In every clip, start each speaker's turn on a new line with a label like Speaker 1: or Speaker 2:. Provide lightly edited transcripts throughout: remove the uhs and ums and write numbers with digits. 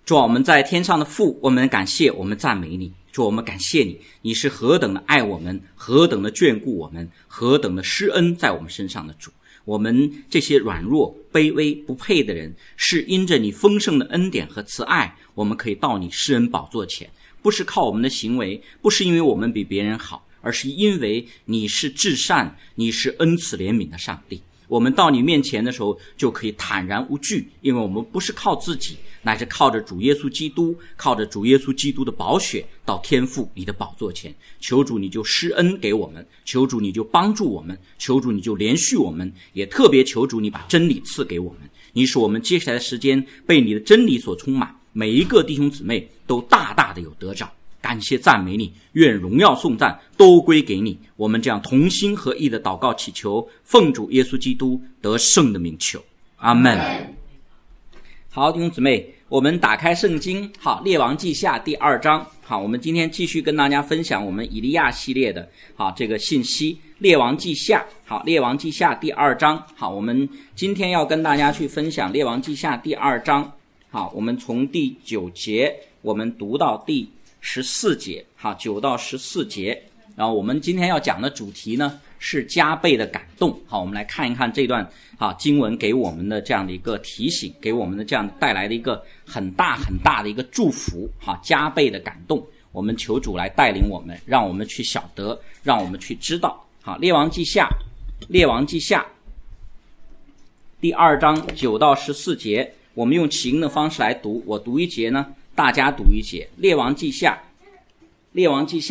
Speaker 1: 主啊，我们在天上的父，我们感谢，我们赞美你。主，我们感谢你，你是何等的爱我们，何等的眷顾我们，何等的施恩在我们身上的主。我们这些软弱、卑微、不配的人，是因着你丰盛的恩典和慈爱，我们可以到你施恩宝座前，不是靠我们的行为，不是因为我们比别人好，而是因为你是至善，你是恩慈怜悯的上帝。我们到你面前的时候就可以坦然无惧，因为我们不是靠自己，乃是靠着主耶稣基督，靠着主耶稣基督的宝血到天父你的宝座前。求主你就施恩给我们，求主你就帮助我们，求主你就连续我们，也特别求主你把真理赐给我们。你使我们接下来的时间被你的真理所充满，每一个弟兄姊妹都大大的有得着。感谢赞美你，愿荣耀颂赞都归给你。我们这样同心合意的祷告祈求，奉主耶稣基督得胜的名求，阿们。好，弟兄姊妹，我们打开圣经，好，列王记下第2章。好，我们今天继续跟大家分享我们以利亚系列的这个信息。列王记下，好，列王记下第2章。好，我们今天要跟大家去分享列王记下第2章。好，我们从第9节我们读到第14节，好，9到14节。然后我们今天要讲的主题呢是加倍的感动。好，我们来看一看这段经文给我们的这样的一个提醒，给我们的这样带来的一个很大很大的一个祝福。好，加倍的感动，我们求主来带领我们，让我们去晓得，让我们去知道。好，列王记下第2章9到14节，我们用起音的方式来读，我读一节呢，大家读一节。列王记下第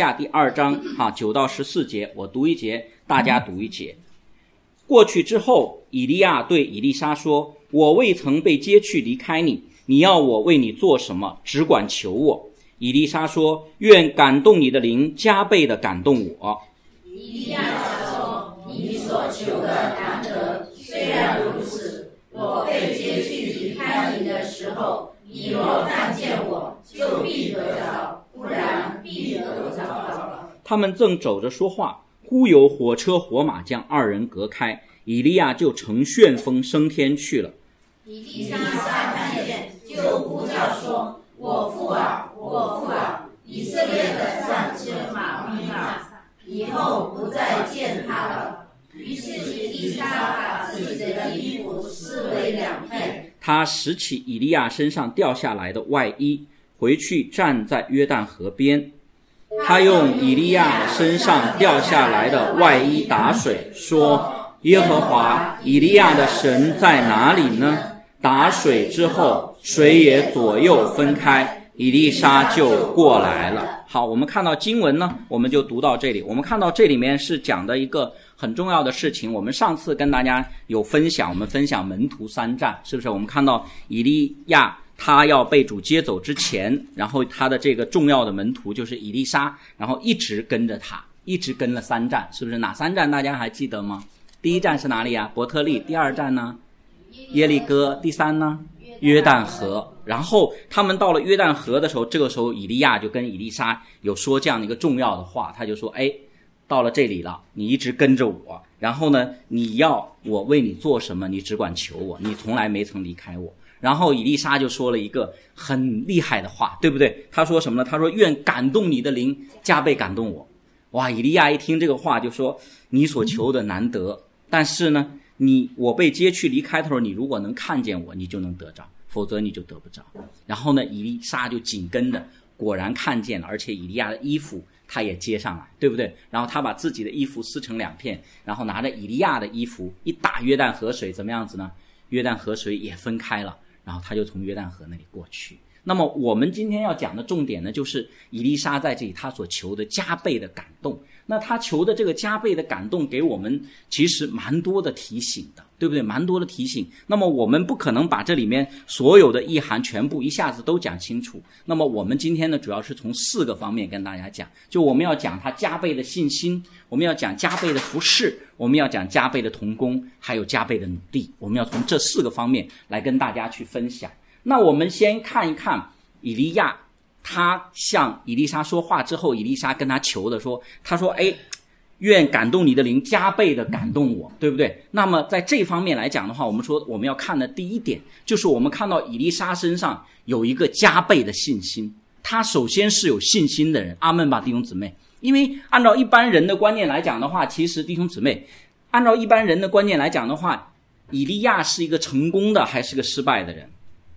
Speaker 1: 2章9到14节，我读一节，大家读一节。过去之后，以利亚对以利沙说，我未曾被接去离开你，你要我为你做什么，只管求我。以利沙说，愿感动你的灵加倍的感动我。
Speaker 2: 以利亚说，你所求的难得，虽然如此，我被接去离开你的时候，你若看见我，就必得着，不然必得不着了。
Speaker 1: 他们正走着说话，忽有火车火马将2人隔开，以利亚就乘旋风升天去了。
Speaker 2: 以利沙看见，就呼叫说，我父啊，我父啊，以色列的战车马匹啊，以后不再见他了。于是以利沙把自己的衣服撕为2片，
Speaker 1: 他拾起以利亚身上掉下来的外衣，回去站在约旦河边。他用以利亚身上掉下来的外衣打水，说，耶和华以利亚的神在哪里呢？打水之后，水也左右分开，以利沙就过来了。好，我们看到经文呢，我们就读到这里。我们看到这里面是讲的一个很重要的事情。我们上次跟大家有分享，我们分享门徒3战，是不是？我们看到以利亚他要被主接走之前，然后他的这个重要的门徒就是以利沙，然后一直跟着他，一直跟了3战，是不是？哪3战大家还记得吗？第1战是哪里啊？伯特利。第2战呢？耶利哥。第3呢？约旦河。然后他们到了约旦河的时候，这个时候以利亚就跟以利沙有说这样的一个重要的话，他就说，到了这里了，你一直跟着我，然后呢，你要我为你做什么，你只管求我，你从来没曾离开我。然后以利沙就说了一个很厉害的话，对不对？他说什么呢？他说，愿感动你的灵加倍感动我。哇，以利亚一听这个话就说，你所求的难得，但是呢，我被接去离开的时候，你如果能看见我，你就能得着，否则你就得不着。然后呢，以利沙就紧跟着，果然看见了，而且以利亚的衣服他也接上来，对不对？然后他把自己的衣服撕成2片，然后拿着以利亚的衣服一打约旦河水，怎么样子呢？约旦河水也分开了，然后他就从约旦河那里过去。那么我们今天要讲的重点呢，就是以利沙在这里他所求的加倍的感动。那他求的这个加倍的感动给我们其实蛮多的提醒的，对不对？蛮多的提醒。那么我们不可能把这里面所有的意涵全部一下子都讲清楚。那么我们今天呢，主要是从4个方面跟大家讲，就我们要讲他加倍的信心，我们要讲加倍的服事，我们要讲加倍的同工，还有加倍的努力。我们要从这4个方面来跟大家去分享。那我们先看一看以利亚，他向以利沙说话之后，以利沙跟他求的说，他说， 愿感动你的灵加倍的感动我，对不对？那么在这方面来讲的话，我们说我们要看的第一点，就是我们看到以利沙身上有一个加倍的信心。他首先是有信心的人，阿们吧，弟兄姊妹。因为按照一般人的观念来讲的话，其实弟兄姊妹，按照一般人的观念来讲的话，以利亚是一个成功的还是个失败的人？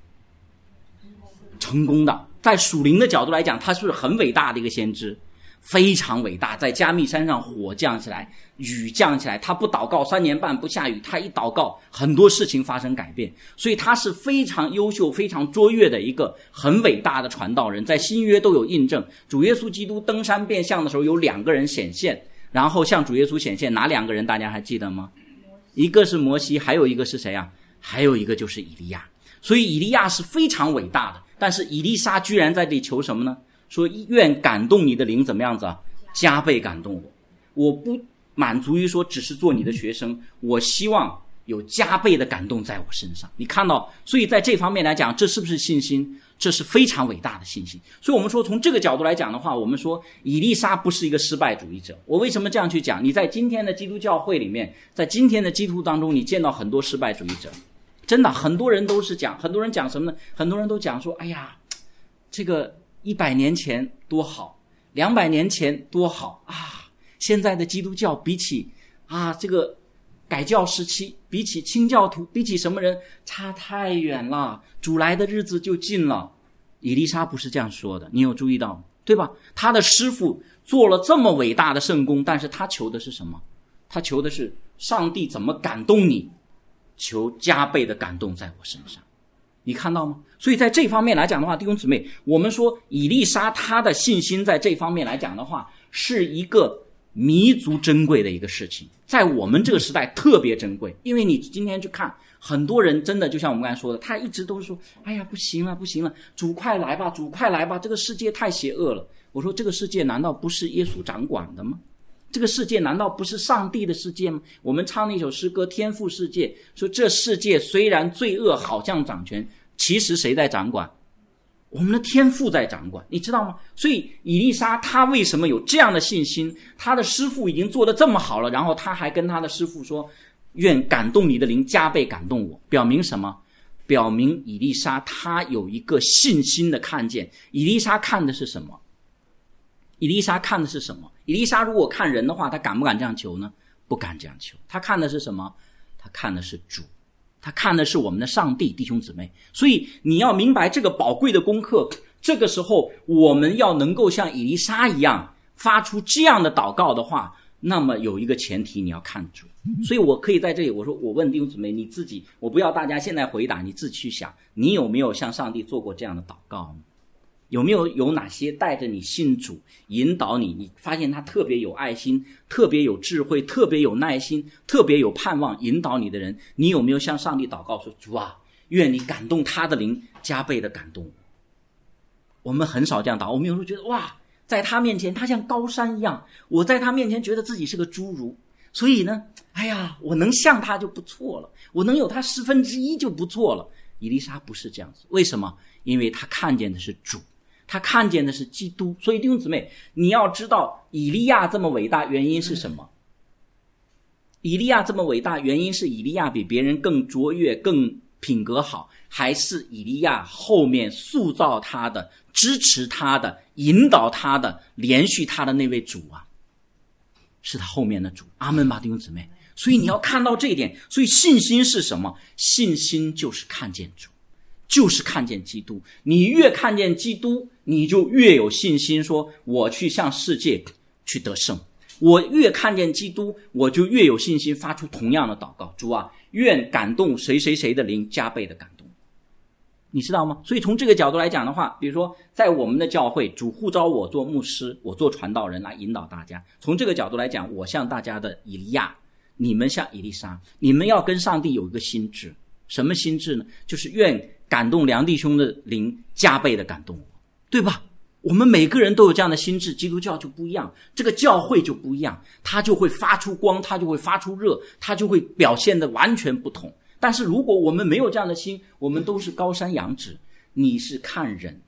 Speaker 1: 成功的。在属灵的角度来讲，他是很伟大的一个先知，非常伟大。在加密山上火降起来，雨降起来，他不祷告3年半不下雨，他一祷告很多事情发生改变，所以他是非常优秀非常卓越的一个很伟大的传道人。在新约都有印证，主耶稣基督登山变相的时候有2个人显现，然后向主耶稣显现，哪2个人大家还记得吗？一个是摩西，还有一个是谁啊？还有一个就是以利亚。所以以利亚是非常伟大的，但是以利沙居然在这里求什么呢？说愿感动你的灵怎么样子啊？加倍感动我。我不满足于说只是做你的学生，我希望有加倍的感动在我身上。你看到，所以在这方面来讲，这是不是信心？这是非常伟大的信心。所以我们说从这个角度来讲的话，我们说以利沙不是一个失败主义者。我为什么这样去讲？你在今天的基督教会里面，在今天的基督徒当中，你见到很多失败主义者。真的，很多人都是讲，很多人讲什么呢？很多人都讲说，哎呀，这个100年前多好，200年前多好啊！现在的基督教比起这个改教时期，比起清教徒，比起什么人差太远了，主来的日子就近了。以利沙不是这样说的，你有注意到吗？对吧？他的师父做了这么伟大的圣工，但是他求的是什么？他求的是上帝怎么感动你，求加倍的感动在我身上。你看到吗？所以在这方面来讲的话，弟兄姊妹，我们说以利沙他的信心在这方面来讲的话，是一个弥足珍贵的一个事情，在我们这个时代特别珍贵。因为你今天去看，很多人真的就像我们刚才说的，他一直都是说，哎呀，不行了不行了，主快来吧，主快来吧，这个世界太邪恶了。我说这个世界难道不是耶稣掌管的吗？这个世界难道不是上帝的世界吗？我们唱那首诗歌《天父世界》，说这世界虽然罪恶好像掌权，其实谁在掌管？我们的天父在掌管，你知道吗？所以以利沙他为什么有这样的信心？他的师父已经做得这么好了，然后他还跟他的师父说，愿感动你的灵加倍感动我。表明什么？表明以利沙他有一个信心的看见。以利沙看的是什么？以利沙看的是什么？以利沙如果看人的话，他敢不敢这样求呢？不敢这样求。他看的是什么？他看的是主，他看的是我们的上帝，弟兄姊妹。所以你要明白这个宝贵的功课，这个时候我们要能够像以利沙一样发出这样的祷告的话，那么有一个前提，你要看主。所以我可以在这里，我问弟兄姊妹，你自己，我不要大家现在回答，你自己去想，你有没有向上帝做过这样的祷告呢？有没有哪些带着你信主引导你，你发现他特别有爱心，特别有智慧，特别有耐心，特别有盼望引导你的人，你有没有向上帝祷告说，主啊，愿你感动他的灵加倍的感动我。我们很少这样祷告，我们有时候觉得哇，在他面前他像高山一样，我在他面前觉得自己是个侏儒，所以呢，哎呀，我能像他就不错了，我能有他1/10就不错了。以利沙不是这样子，为什么？因为他看见的是主，他看见的是基督。所以弟兄姊妹，你要知道以利亚这么伟大原因是什么？以利亚这么伟大原因是以利亚比别人更卓越，更品格好，还是以利亚后面塑造他的，支持他的，引导他的，连续他的那位主啊？是他后面的主。阿们吧，弟兄姊妹。所以你要看到这一点。所以信心是什么？信心就是看见主，就是看见基督。你越看见基督，你就越有信心说我去向世界去得胜。我越看见基督，我就越有信心发出同样的祷告，主啊，愿感动谁谁谁的灵加倍的感动。你知道吗？所以从这个角度来讲的话，比如说在我们的教会，主呼召我做牧师，我做传道人来引导大家。从这个角度来讲，我像大家的以利亚，你们像以利沙，你们要跟上帝有一个心志。什么心志呢？就是愿感动梁弟兄的灵加倍的感动我，对吧？我们每个人都有这样的心志，基督教就不一样，这个教会就不一样，它就会发出光，它就会发出热，它就会表现得完全不同。但是如果我们没有这样的心，我们都是高山仰止，你是看人，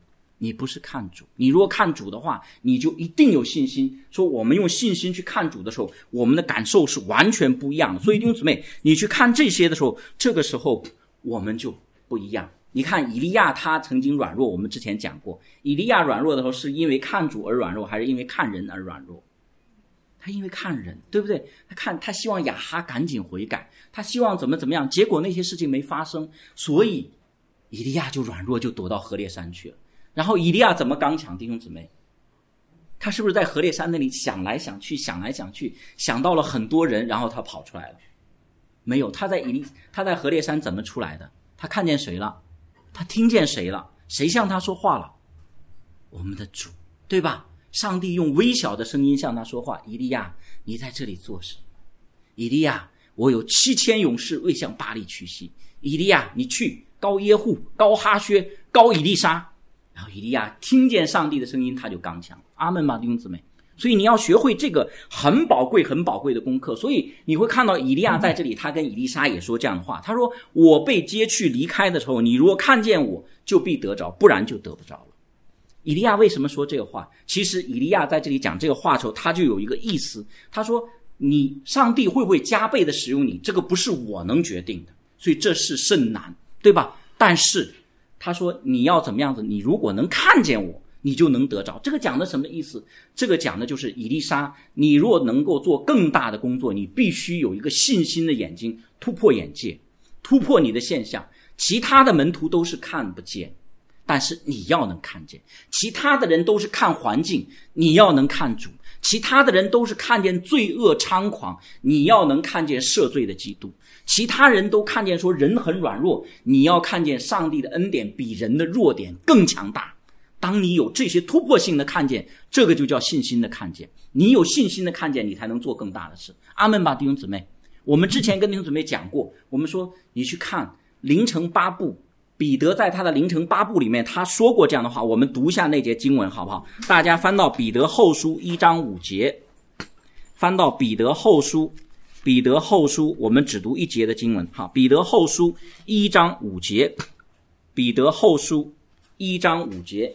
Speaker 1: 你不是看主。你如果看主的话，你就一定有信心，说我们用信心去看主的时候，我们的感受是完全不一样的。所以弟兄姊妹，你去看这些的时候，这个时候我们就不一样。你看以利亚他曾经软弱，我们之前讲过，以利亚软弱的时候是因为看主而软弱，还是因为看人而软弱？他因为看人，对不对？他希望亚哈赶紧悔改，他希望怎么样，结果那些事情没发生，所以以利亚就软弱，就躲到何烈山去了。然后以利亚怎么刚强？弟兄姊妹，他是不是在何烈山那里想来想去，想到了很多人，然后他跑出来了？没有，他在何烈山怎么出来的？他看见谁了？他听见谁了？谁向他说话了？我们的主，对吧？上帝用微小的声音向他说话，以利亚，你在这里做什么？以利亚，我有7000勇士未向巴力屈膝。以利亚，你去高耶户、高哈薛、高以利沙。然后以利亚听见上帝的声音，他就刚强。阿们吗，弟兄姊妹？所以你要学会这个很宝贵的功课。所以你会看到以利亚在这里，他跟以利沙也说这样的话，他说，我被接去离开的时候，你如果看见我，就必得着，不然就得不着了。以利亚为什么说这个话？其实以利亚在这里讲这个话的时候，他就有一个意思，他说，你上帝会不会加倍的使用你，这个不是我能决定的，所以这是甚难，对吧？但是他说你要怎么样子，你如果能看见我，你就能得着。这个讲的什么意思？这个讲的就是以利沙，你若能够做更大的工作，你必须有一个信心的眼睛，突破眼界，突破你的现象。其他的门徒都是看不见，但是你要能看见。其他的人都是看环境，你要能看主。其他的人都是看见罪恶猖狂，你要能看见赦罪的基督。其他人都看见说人很软弱，你要看见上帝的恩典比人的弱点更强大。当你有这些突破性的看见，这个就叫信心的看见。你有信心的看见，你才能做更大的事。阿们吧，弟兄姊妹。我们之前跟弟兄姊妹讲过，我们说你去看凌晨8部，彼得在他的凌晨8部里面他说过这样的话，我们读一下那节经文好不好？大家翻到彼得后书1章5节，翻到彼得后书，我们只读1节的经文。好，彼得后书1章5节，彼得后书1章5节，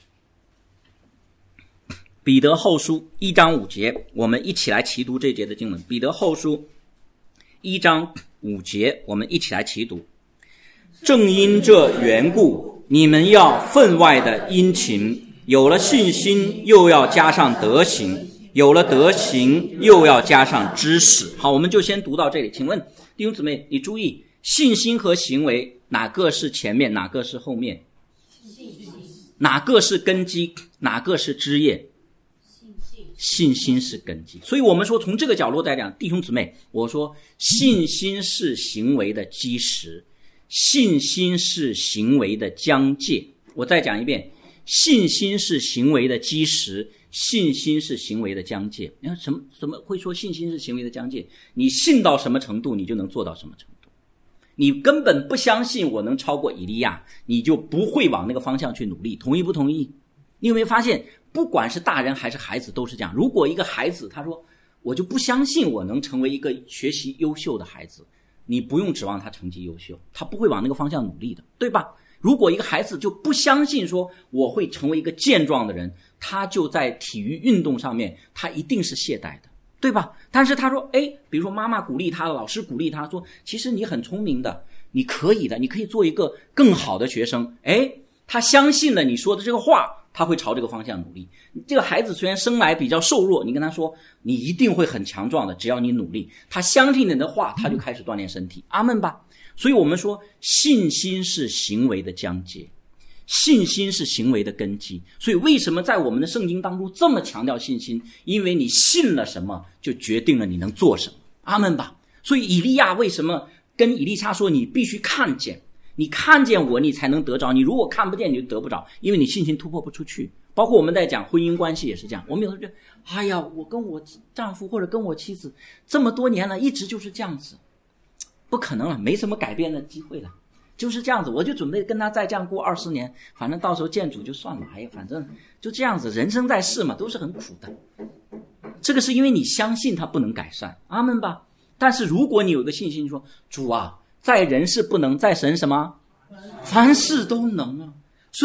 Speaker 1: 彼得后书1章5节，我们一起来齐读这节的经文。彼得后书1章5节，我们一起来齐读。正因这缘故，你们要分外的殷勤，有了信心又要加上德行，有了德行又要加上知识。好，我们就先读到这里。请问弟兄姊妹，你注意，信心和行为哪个是前面，哪个是后面？哪个是根基，哪个是枝叶？信心是根基。所以我们说从这个角度来讲，弟兄姊妹，我说信心是行为的基石，信心是行为的疆界。我再讲一遍，信心是行为的基石，信心是行为的疆界。你看怎么会说信心是行为的疆界？你信到什么程度，你就能做到什么程度。你根本不相信我能超过以利亚，你就不会往那个方向去努力。同意不同意？你有没有发现，不管是大人还是孩子都是这样。如果一个孩子他说我就不相信我能成为一个学习优秀的孩子，你不用指望他成绩优秀，他不会往那个方向努力的，对吧？如果一个孩子就不相信说我会成为一个健壮的人，他就在体育运动上面他一定是懈怠的，对吧？但是他说比如说妈妈鼓励他，老师鼓励他说其实你很聪明的，你可以的，你可以做一个更好的学生。他相信了你说的这个话，他会朝这个方向努力。这个孩子虽然生来比较瘦弱，你跟他说你一定会很强壮的，只要你努力，他相信你的话，他就开始锻炼身体。阿们吧。所以我们说信心是行为的疆界，信心是行为的根基。所以为什么在我们的圣经当中这么强调信心？因为你信了什么就决定了你能做什么。阿们吧。所以以利亚为什么跟以利沙说你必须看见，你看见我你才能得着，你如果看不见你就得不着，因为你信心突破不出去。包括我们在讲婚姻关系也是这样，我们有时候觉得我跟我丈夫或者跟我妻子这么多年了一直就是这样子，不可能了，没什么改变的机会了，就是这样子，我就准备跟他再这样过20年，反正到时候见主就算了，反正就这样子，人生在世嘛，都是很苦的。这个是因为你相信他不能改善，阿们吧。但是如果你有个信心说主啊，在人是不能，在神什么？凡事都能啊。所以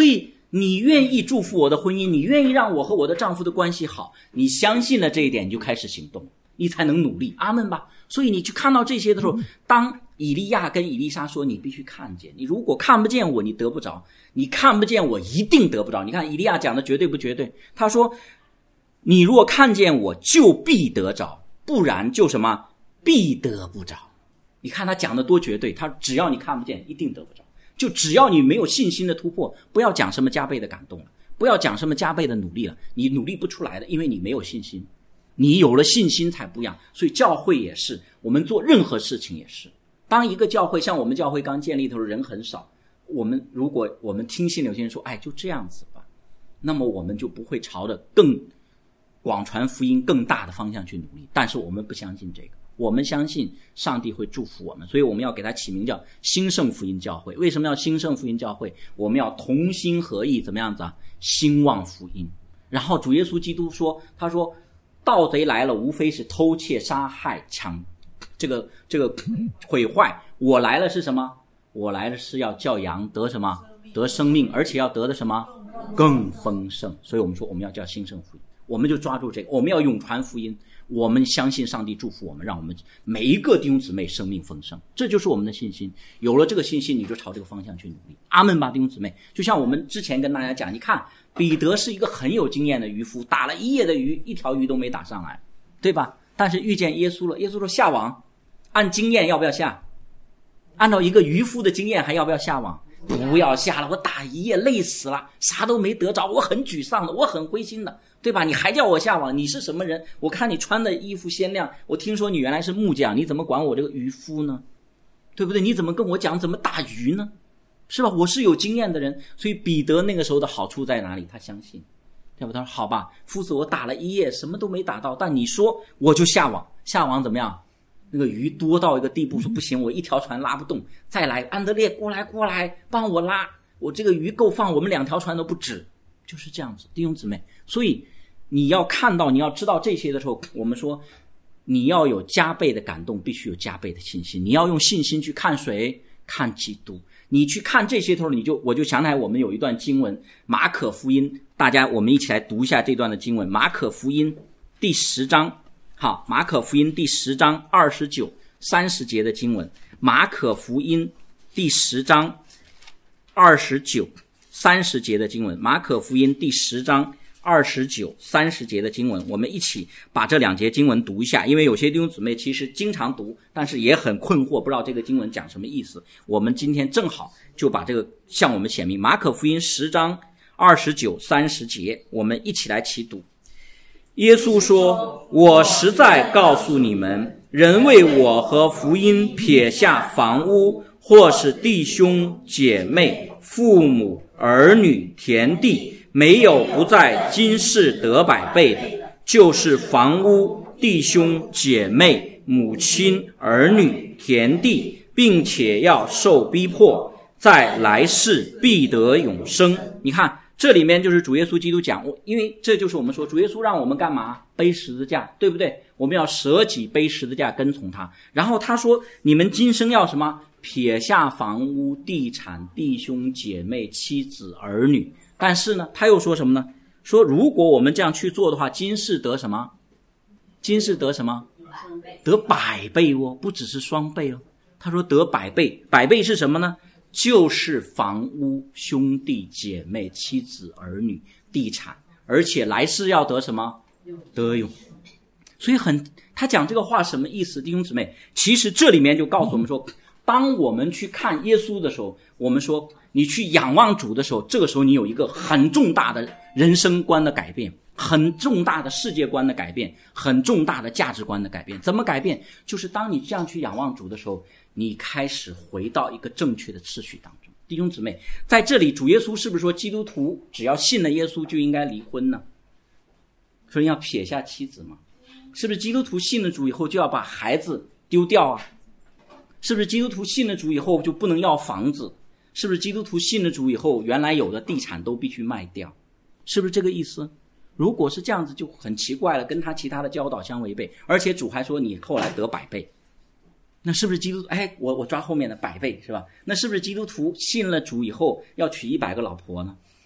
Speaker 1: 你愿意祝福我的婚姻，你愿意让我和我的丈夫的关系好，你相信了这一点，你就开始行动，你才能努力。阿们吧。所以你去看到这些的时候，当以利亚跟以利沙说，你必须看见，你如果看不见我，你得不着，你看不见我一定得不着。你看以利亚讲的绝对不绝对，他说你若看见我就必得着，不然就什么必得不着。你看他讲的多绝对，他只要你看不见一定得不着，就只要你没有信心的突破，不要讲什么加倍的感动了，不要讲什么加倍的努力了，你努力不出来的，因为你没有信心。你有了信心才不一样。所以教会也是，我们做任何事情也是，当一个教会，像我们教会刚建立的时候人很少，如果我们听信有些人说就这样子吧，那么我们就不会朝着更广传福音更大的方向去努力。但是我们不相信这个，我们相信上帝会祝福我们，所以我们要给它起名叫兴盛福音教会。为什么要兴盛福音教会？我们要同心合意，怎么样子啊？兴旺福音。然后主耶稣基督说，他说盗贼来了，无非是偷窃杀害抢这个毁坏，我来了是什么？我来了是要叫羊得什么？得生命，而且要得的什么？更丰盛。所以我们说我们要叫兴盛福音，我们就抓住这个，我们要永传福音，我们相信上帝祝福我们，让我们每一个弟兄姊妹生命丰盛，这就是我们的信心。有了这个信心，你就朝这个方向去努力。阿们吧，弟兄姊妹。就像我们之前跟大家讲，你看彼得是一个很有经验的渔夫，打了一夜的鱼，一条鱼都没打上来，对吧？但是遇见耶稣了，耶稣说下网，按经验要不要下？按照一个渔夫的经验还要不要下网？不要下了，我打一夜累死了，啥都没得着，我很沮丧的，我很灰心的，对吧？你还叫我下网，你是什么人？我看你穿的衣服鲜亮，我听说你原来是木匠，你怎么管我这个渔夫呢？对不对？你怎么跟我讲怎么打鱼呢？是吧？我是有经验的人。所以彼得那个时候的好处在哪里？他相信，对吧？他说好吧，夫子，我打了一夜什么都没打到，但你说我就下网，下网怎么样？那个鱼多到一个地步，说不行，我一条船拉不动，再来，安德烈过来帮我拉，我这个鱼够放我们2条船都不止。就是这样子，弟兄姊妹。所以你要看到，你要知道这些的时候，我们说你要有加倍的感动，必须有加倍的信心。你要用信心去看谁？看基督。你去看这些时候，我就想起来我们有一段经文，马可福音，大家我们一起来读一下这段的经文。马可福音第10章，好，马可福音第10章29、30节的经文。马可福音第10章29、30节的经文。马可福音第10章29、30节的经文，我们一起把这2节经文读一下。因为有些弟兄姊妹其实经常读，但是也很困惑，不知道这个经文讲什么意思。我们今天正好就把这个向我们显明。马可福音10章29、30节，我们一起来齐读。耶稣说，我实在告诉你们，人为我和福音撇下房屋，或是弟兄姐妹、父母、儿女、田地，没有不在今世得100倍的，就是房屋、弟兄姐妹、母亲、儿女、田地，并且要受逼迫，在来世必得永生。你看这里面就是主耶稣基督讲，因为这就是我们说主耶稣让我们干嘛？背十字架，对不对？我们要舍己背十字架跟从他。然后他说你们今生要什么？撇下房屋、地产、弟兄姐妹、妻子、儿女。但是呢他又说什么呢？说如果我们这样去做的话，今世得什么？今世得什么？得100倍哦，不只是双倍哦。他说得100倍，100倍是什么呢？就是房屋、兄弟姐妹、妻子、儿女、地产，而且来世要得什么？得永。所以他讲这个话什么意思？弟兄姊妹，其实这里面就告诉我们说，当我们去看耶稣的时候，我们说你去仰望主的时候，这个时候你有一个很重大的人生观的改变，很重大的世界观的改变，很重大的价值观的改变。怎么改变？就是当你这样去仰望主的时候，你开始回到一个正确的次序当中。弟兄姊妹，在这里主耶稣是不是说基督徒只要信了耶稣就应该离婚呢？说要撇下妻子吗？是不是基督徒信了主以后就要把孩子丢掉啊？是不是基督徒信了主以后就不能要房子？是不是基督徒信了主以后原来有的地产都必须卖掉？是不是这个意思？如果是这样子就很奇怪了，跟他其他的教导相违背。而且主还说你后来得100倍，那是不是基督徒我抓后面的100倍是吧？那是不是基督徒信了主以后要娶100个老婆呢？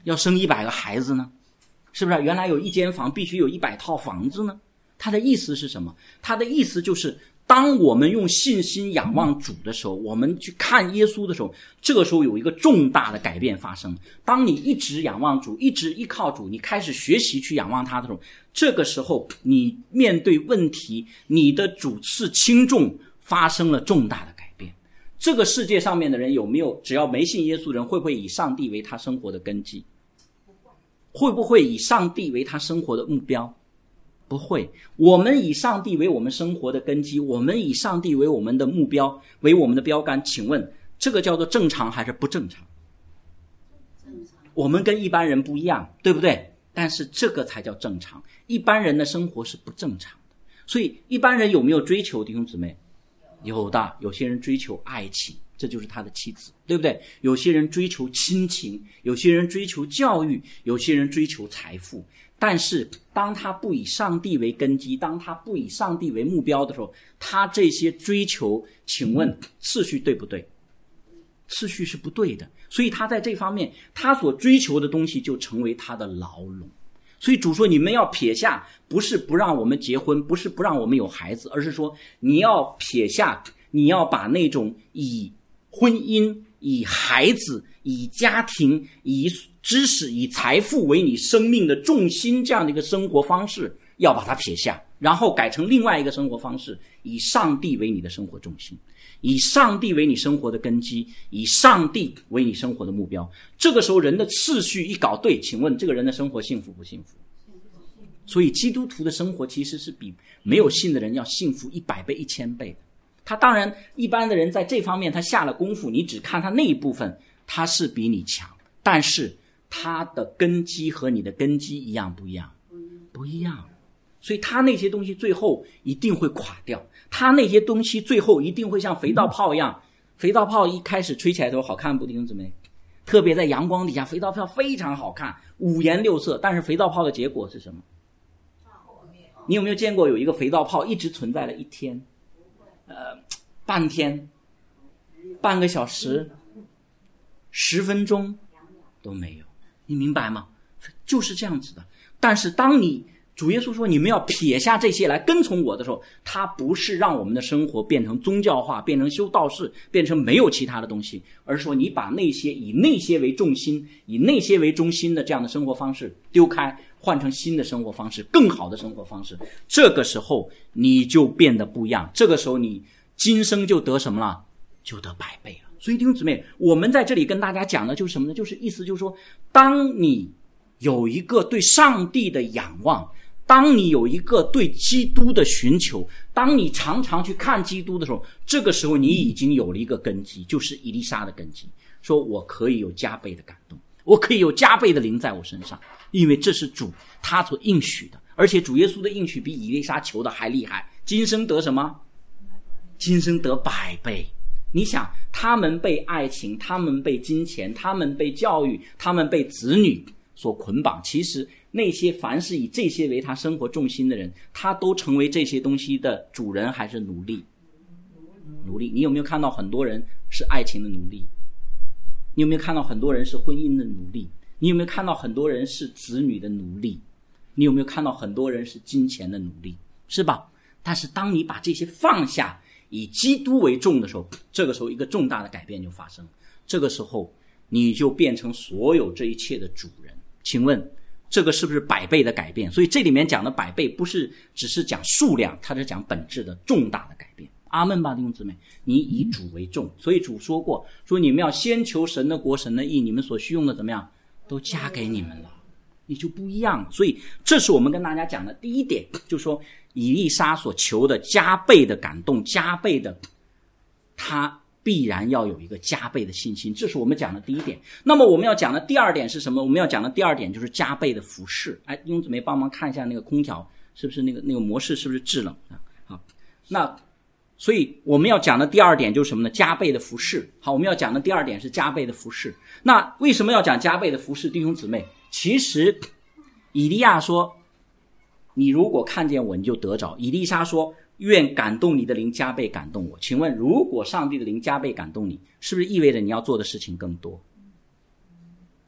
Speaker 1: 要生100个孩子呢？是不是？原来有1间房必须有100套房子呢？他的意思是什么？他的意思就是当我们用信心仰望主的时候，我们去看耶稣的时候，这个时候有一个重大的改变发生。当你一直仰望主，一直依靠主，你开始学习去仰望他的时候，这个时候你面对问题，你的主次轻重发生了重大的改变。这个世界上面的人有没有，只要没信耶稣的人，会不会以上帝为他生活的根基？会不会以上帝为他生活的目标？不会。我们以上帝为我们生活的根基，我们以上帝为我们的目标，为我们的标杆，请问这个叫做正常还是不正常？我们跟一般人不一样，对不对？但是这个才叫正常，一般人的生活是不正常的。所以一般人有没有追求，弟兄姊妹？有的，有些人追求爱情，这就是他的妻子，对不对？有些人追求亲情，有些人追求教育，有些人追求财富。但是当他不以上帝为根基，当他不以上帝为目标的时候，他这些追求，请问次序对不对？次序是不对的。所以他在这方面，他所追求的东西就成为他的牢笼。所以主说你们要撇下，不是不让我们结婚，不是不让我们有孩子，而是说你要撇下，你要把那种以婚姻、以孩子、以家庭、以知识、以财富为你生命的重心这样的一个生活方式要把它撇下，然后改成另外一个生活方式，以上帝为你的生活重心，以上帝为你生活的根基，以上帝为你生活的目标。这个时候人的次序一搞对，请问这个人的生活幸福不幸福？所以基督徒的生活其实是比没有信的人要幸福100倍1000倍的。他当然一般的人在这方面他下了功夫，你只看他那一部分，他是比你强，但是他的根基和你的根基一样不一样？不一样。所以他那些东西最后一定会垮掉，他那些东西最后一定会像肥皂泡一样，肥皂泡一开始吹起来的时候好看不，弟兄姊妹？特别在阳光底下，肥皂泡非常好看，五颜六色，但是肥皂泡的结果是什么？你有没有见过有一个肥皂泡一直存在了1天？半天、半个小时、10分钟都没有，你明白吗？就是这样子的。但是当你主耶稣说你们要撇下这些来跟从我的时候，他不是让我们的生活变成宗教化，变成修道士，变成没有其他的东西，而是说你把那些以那些为重心，以那些为中心的这样的生活方式丢开，换成新的生活方式，更好的生活方式。这个时候你就变得不一样，这个时候你今生就得什么了？就得100倍了。所以弟兄姊妹，我们在这里跟大家讲的就是什么呢？就是意思就是说，当你有一个对上帝的仰望，当你有一个对基督的寻求，当你常常去看基督的时候，这个时候你已经有了一个根基，就是以利沙的根基，说我可以有加倍的感动，我可以有加倍的灵在我身上，因为这是主他所应许的，而且主耶稣的应许比以利沙求的还厉害，今生得什么？今生得100倍。你想，他们被爱情，他们被金钱，他们被教育，他们被子女所捆绑，其实那些凡是以这些为他生活重心的人，他都成为这些东西的主人还是奴隶？奴隶。你有没有看到很多人是爱情的奴隶？你有没有看到很多人是婚姻的奴隶？你有没有看到很多人是子女的奴隶？你有没有看到很多人是金钱的奴隶？是吧？但是当你把这些放下，以基督为重的时候，这个时候一个重大的改变就发生了，这个时候你就变成所有这一切的主人。请问这个是不是100倍的改变？所以这里面讲的100倍不是只是讲数量，它是讲本质的重大的改变。阿们吧，弟兄姊妹，你以主为重。所以主说过，说你们要先求神的国神的义，你们所需用的怎么样都加给你们了，你就不一样。所以这是我们跟大家讲的第一点，就是说以利沙所求的加倍的感动，加倍的，他必然要有一个加倍的信心，这是我们讲的第一点。那么我们要讲的第二点是什么？我们要讲的第二点就是加倍的服侍。哎，弟兄姊妹帮忙看一下那个空调是不是那个模式是不是制冷啊？好，那所以我们要讲的第二点就是什么呢？加倍的服侍。好，我们要讲的第二点是加倍的服侍。那为什么要讲加倍的服侍？弟兄姊妹，其实以利亚说你如果看见我你就得着，以利沙说愿感动你的灵加倍感动我。请问如果上帝的灵加倍感动你，是不是意味着你要做的事情更多？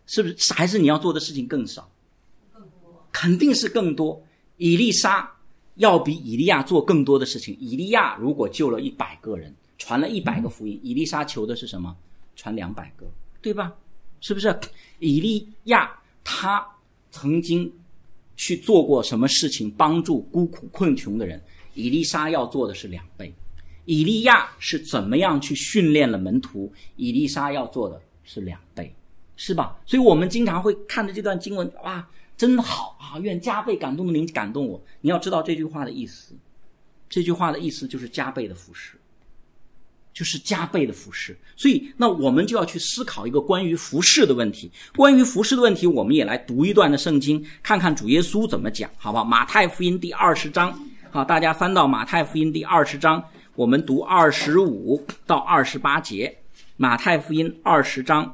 Speaker 1: 是不是？还是你要做的事情更少？肯定是更多。以利沙要比以利亚做更多的事情。以利亚如果救了100个人，传了100个福音，以利沙求的是什么？传200个，对吧？是不是？以利亚他曾经去做过什么事情帮助孤苦困穷的人，以利沙要做的是2倍。以利亚是怎么样去训练了门徒，以利沙要做的是2倍，是吧？所以我们经常会看着这段经文，哇，真好啊！愿加倍感动的灵感动我。你要知道这句话的意思，这句话的意思就是加倍的服事，就是加倍的服事。所以那我们就要去思考一个关于服事的问题。关于服事的问题，我们也来读一段的圣经，看看主耶稣怎么讲，好不好？马太福音第20章，好，大家翻到马太福音第20章，我们读25到28节。马太福音20章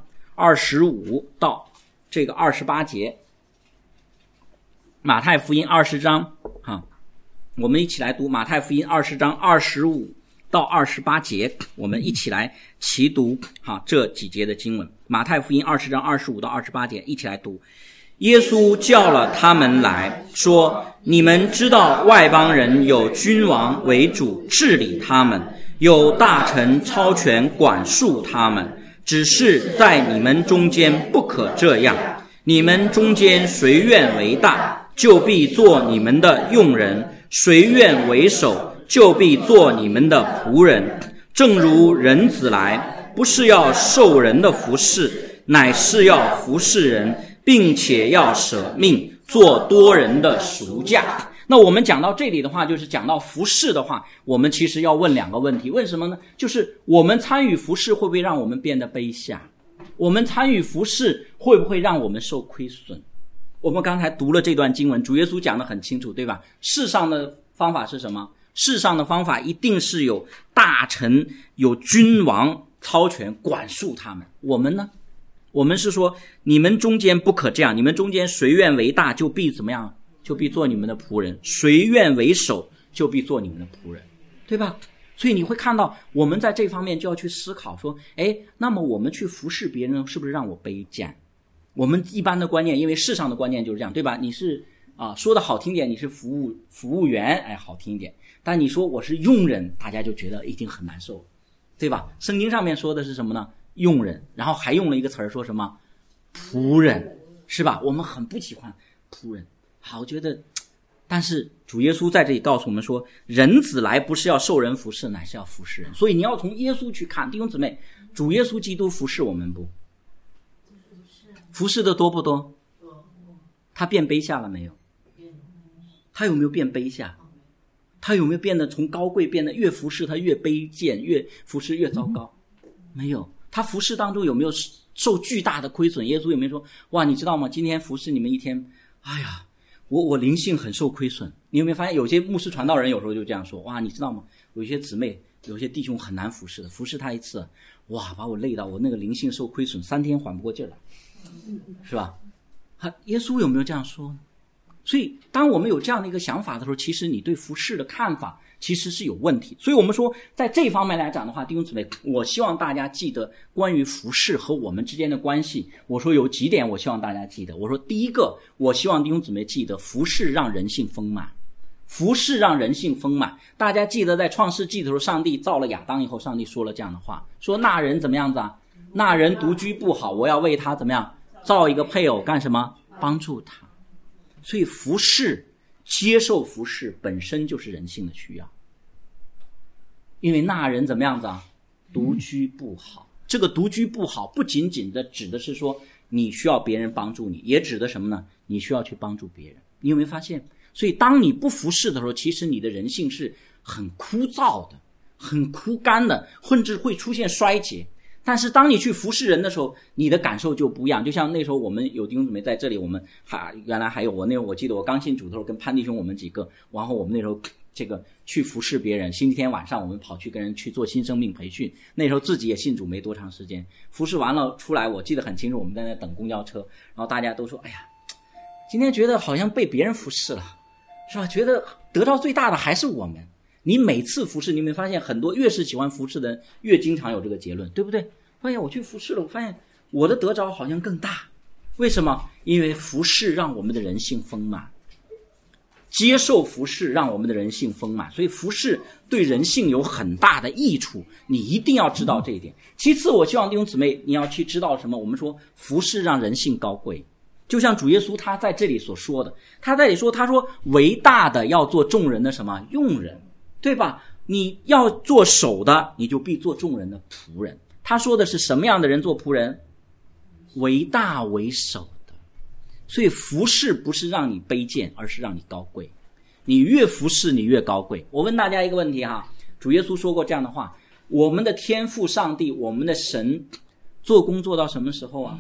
Speaker 1: 25到这个28节。马太福音20章，我们一起来读马太福音20章25到28节，我们一起来齐读这几节的经文。马太福音20章25到28节，一起来读。耶稣叫了他们来说，你们知道外邦人有君王为主治理他们，有大臣操权管束他们，只是在你们中间不可这样。你们中间谁愿为大，就必做你们的用人；谁愿为首，就必做你们的仆人。正如人子来，不是要受人的服事，乃是要服事人，并且要舍命做多人的赎价。那我们讲到这里的话，就是讲到服事的话，我们其实要问2个问题。问什么呢？就是我们参与服事会不会让我们变得卑下？我们参与服事会不会让我们受亏损？我们刚才读了这段经文，主耶稣讲得很清楚，对吧？世上的方法是什么？世上的方法一定是有大臣有君王操权管束他们。我们呢？我们是说你们中间不可这样，你们中间谁愿为大，就必怎么样？就必做你们的仆人；谁愿为首，就必做你们的仆人，对吧？所以你会看到我们在这方面就要去思考说，那么我们去服侍别人是不是让我卑贱？我们一般的观念，因为世上的观念就是这样，对吧？你是说的好听点，你是服务员，好听一点。但你说我是用人，大家就觉得已经很难受，对吧？圣经上面说的是什么呢？用人，然后还用了一个词儿说什么？仆人，是吧？我们很不喜欢仆人。好，我觉得，但是主耶稣在这里告诉我们说，人子来不是要受人服侍，乃是要服侍人。所以你要从耶稣去看，弟兄姊妹，主耶稣基督服侍我们不？服侍的多不多？他变卑下了没有？他有没有变卑下？他有没有变得从高贵变得越服侍他越卑贱，越服侍越糟糕？没有。他服侍当中有没有受巨大的亏损？耶稣有没有说，哇，你知道吗？今天服侍你们一天，哎呀，我灵性很受亏损。你有没有发现有些牧师传道人有时候就这样说，哇，你知道吗？有些姊妹有些弟兄很难服侍的，服侍他一次，哇，把我累到我那个灵性受亏损，3天缓不过劲来，是吧？耶稣有没有这样说呢？所以当我们有这样的一个想法的时候，其实你对服侍的看法其实是有问题。所以我们说在这方面来讲的话，弟兄姊妹，我希望大家记得关于服侍和我们之间的关系，我说有几点我希望大家记得。我说第一个，我希望弟兄姊妹记得服侍让人性丰满，服侍让人性丰满。大家记得在创世纪的时候，上帝造了亚当以后，上帝说了这样的话，说那人怎么样子啊？那人独居不好，我要为他怎么样造一个配偶，干什么？帮助他。所以服侍，接受服侍本身就是人性的需要。因为那人怎么样子啊？独居不好。这个独居不好不仅仅的指的是说你需要别人帮助你，也指的什么呢？你需要去帮助别人。你有没有发现？所以当你不服侍的时候，其实你的人性是很枯燥的，很枯干的，甚至会出现衰竭。但是当你去服侍人的时候，你的感受就不一样。就像那时候我们有弟兄姊妹在这里，我们原来还有我那时候我记得我刚信主的时候，跟潘弟兄我们几个，然后我们那时候这个去服侍别人。星期天晚上我们跑去跟人去做新生命培训，那时候自己也信主没多长时间，服侍完了出来，我记得很清楚，我们在那等公交车，然后大家都说，哎呀，今天觉得好像被别人服侍了，是吧？觉得得到最大的还是我们。你每次服侍，你有没有发现很多越是喜欢服侍的人越经常有这个结论，对不对？发现我去服侍了，我发现我的得着好像更大， 为什么？因为服侍让我们的人性丰满，接受服侍让我们的人性丰满，所以服侍对人性有很大的益处，你一定要知道这一点。其次，我希望弟兄姊妹你要去知道什么？我们说服侍让人性高贵，就像主耶稣他在这里所说的，他在这里说，他说为大的要做众人的什么用人，对吧？你要做首的，你就必做众人的仆人。他说的是什么样的人做仆人？为大为首的。所以服侍不是让你卑贱，而是让你高贵。你越服侍你越高贵。我问大家一个问题哈，主耶稣说过这样的话，我们的天父上帝，我们的神做工做到什么时候啊？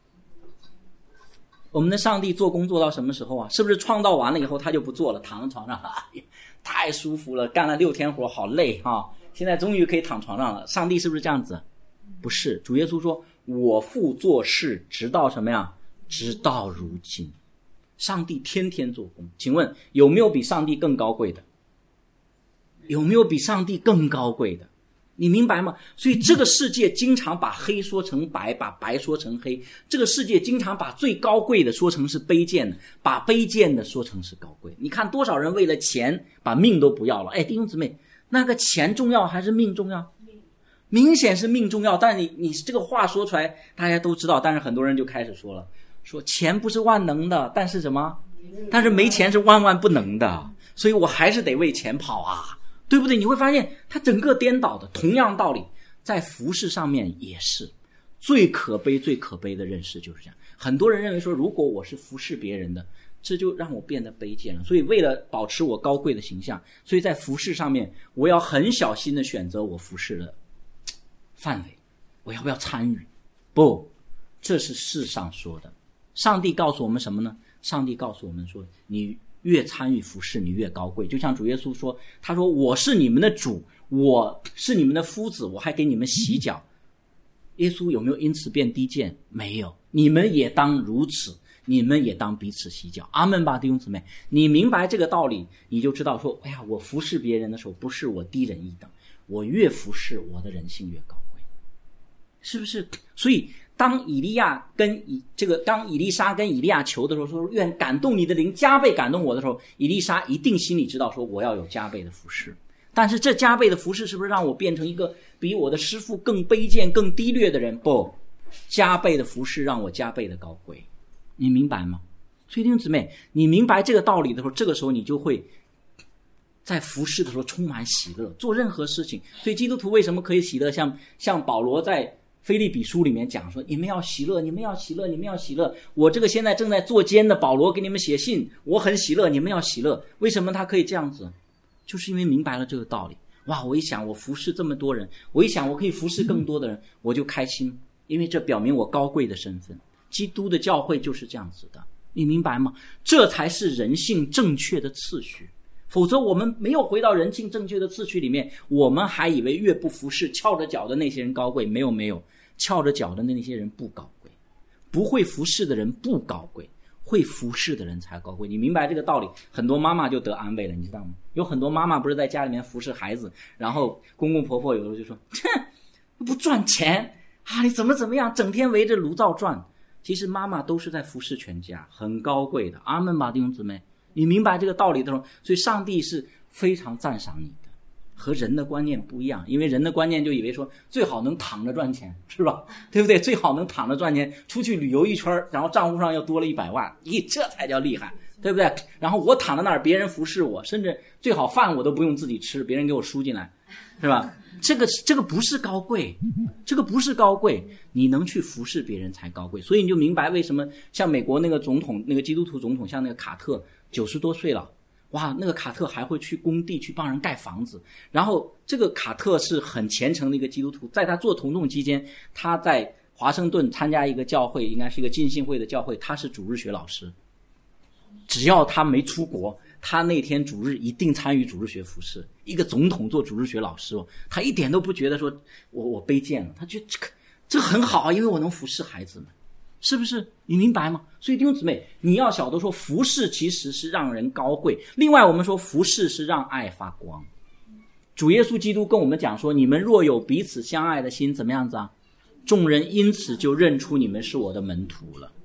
Speaker 1: 我们的上帝做工做到什么时候啊？是不是创造完了以后他就不做了，躺在床上，太舒服了，干了6天活好累哈，现在终于可以躺床上了。上帝是不是这样子？不是，主耶稣说我父做事直到什么呀？直到如今。上帝天天做工，请问有没有比上帝更高贵的？有没有比上帝更高贵的？你明白吗？所以这个世界经常把黑说成白，把白说成黑。这个世界经常把最高贵的说成是卑贱的，把卑贱的说成是高贵。你看多少人为了钱把命都不要了。弟兄姊妹，那个钱重要还是命重要？明显是命重要。但是你这个话说出来大家都知道，但是很多人就开始说了，说钱不是万能的，但是什么？但是没钱是万万不能的，所以我还是得为钱跑啊，对不对？你会发现它整个颠倒的。同样道理在服事上面也是，最可悲最可悲的认识就是这样。很多人认为说，如果我是服侍别人的，这就让我变得卑贱了。所以为了保持我高贵的形象，所以在服事上面我要很小心的选择我服事的范围，我要不要参与？不，这是世上说的。上帝告诉我们什么呢？上帝告诉我们说，你越参与服事你越高贵。就像主耶稣说，他说我是你们的主，我是你们的夫子，我还给你们洗脚。耶稣有没有因此变低贱？没有。你们也当如此，你们也当彼此洗脚。阿们吧，弟兄姊妹，你明白这个道理，你就知道说，哎呀，我服侍别人的时候不是我低人一等，我越服侍我的人性越高贵，是不是？所以当以利沙跟以利亚求的时候，说愿感动你的灵加倍感动我的时候，以利沙一定心里知道说我要有加倍的服侍。但是这加倍的服侍是不是让我变成一个比我的师父更卑贱更低劣的人？不，加倍的服侍让我加倍的高贵。你明白吗？所以弟兄姊妹，你明白这个道理的时候，这个时候你就会在服侍的时候充满喜乐，做任何事情。所以基督徒为什么可以喜乐？像保罗在腓立比书里面讲说，你们要喜乐，你们要喜乐，你们要喜乐。我这个现在正在坐监的保罗给你们写信，我很喜乐，你们要喜乐。为什么他可以这样子？就是因为明白了这个道理。哇，我一想我服侍这么多人，我一想我可以服侍更多的人，我就开心，因为这表明我高贵的身份。基督的教会就是这样子的，你明白吗？这才是人性正确的次序。否则我们没有回到人性正确的次序里面，我们还以为越不服侍翘着脚的那些人高贵。没有，翘着脚的那些人不高贵。不会服侍的人不高贵，会服侍的人才高贵。你明白这个道理，很多妈妈就得安慰了，你知道吗？有很多妈妈不是在家里面服侍孩子，然后公公婆婆有时候就说，哼，不赚钱啊，你怎么样，整天围着炉灶转。其实妈妈都是在服侍全家，很高贵的。阿们吧，弟兄姊妹，你明白这个道理的时候，所以上帝是非常赞赏你的。和人的观念不一样，因为人的观念就以为说最好能躺着赚钱，是吧？对不对？最好能躺着赚钱，出去旅游一圈，然后账户上又多了100万，这才叫厉害，对不对？然后我躺在那儿，别人服侍我，甚至最好饭我都不用自己吃，别人给我输进来，是吧？这个不是高贵，这个不是高贵，你能去服侍别人才高贵。所以你就明白为什么像美国那个总统，那个基督徒总统，像那个卡特90多岁了，哇，那个卡特还会去工地去帮人盖房子。然后这个卡特是很虔诚的一个基督徒，在他做童众期间，他在华盛顿参加一个教会，应该是一个浸信会的教会，他是主日学老师。只要他没出国，他那天主日一定参与主日学服事。一个总统做主日学老师他一点都不觉得说我卑贱了，他觉得这很好，因为我能服侍孩子们，是不是？你明白吗？所以弟兄姊妹，你要晓得说服侍其实是让人高贵。另外我们说服侍是让爱发光。主耶稣基督跟我们讲说，你们若有彼此相爱的心，怎么样子啊？众人因此就认出你们是我的门徒了。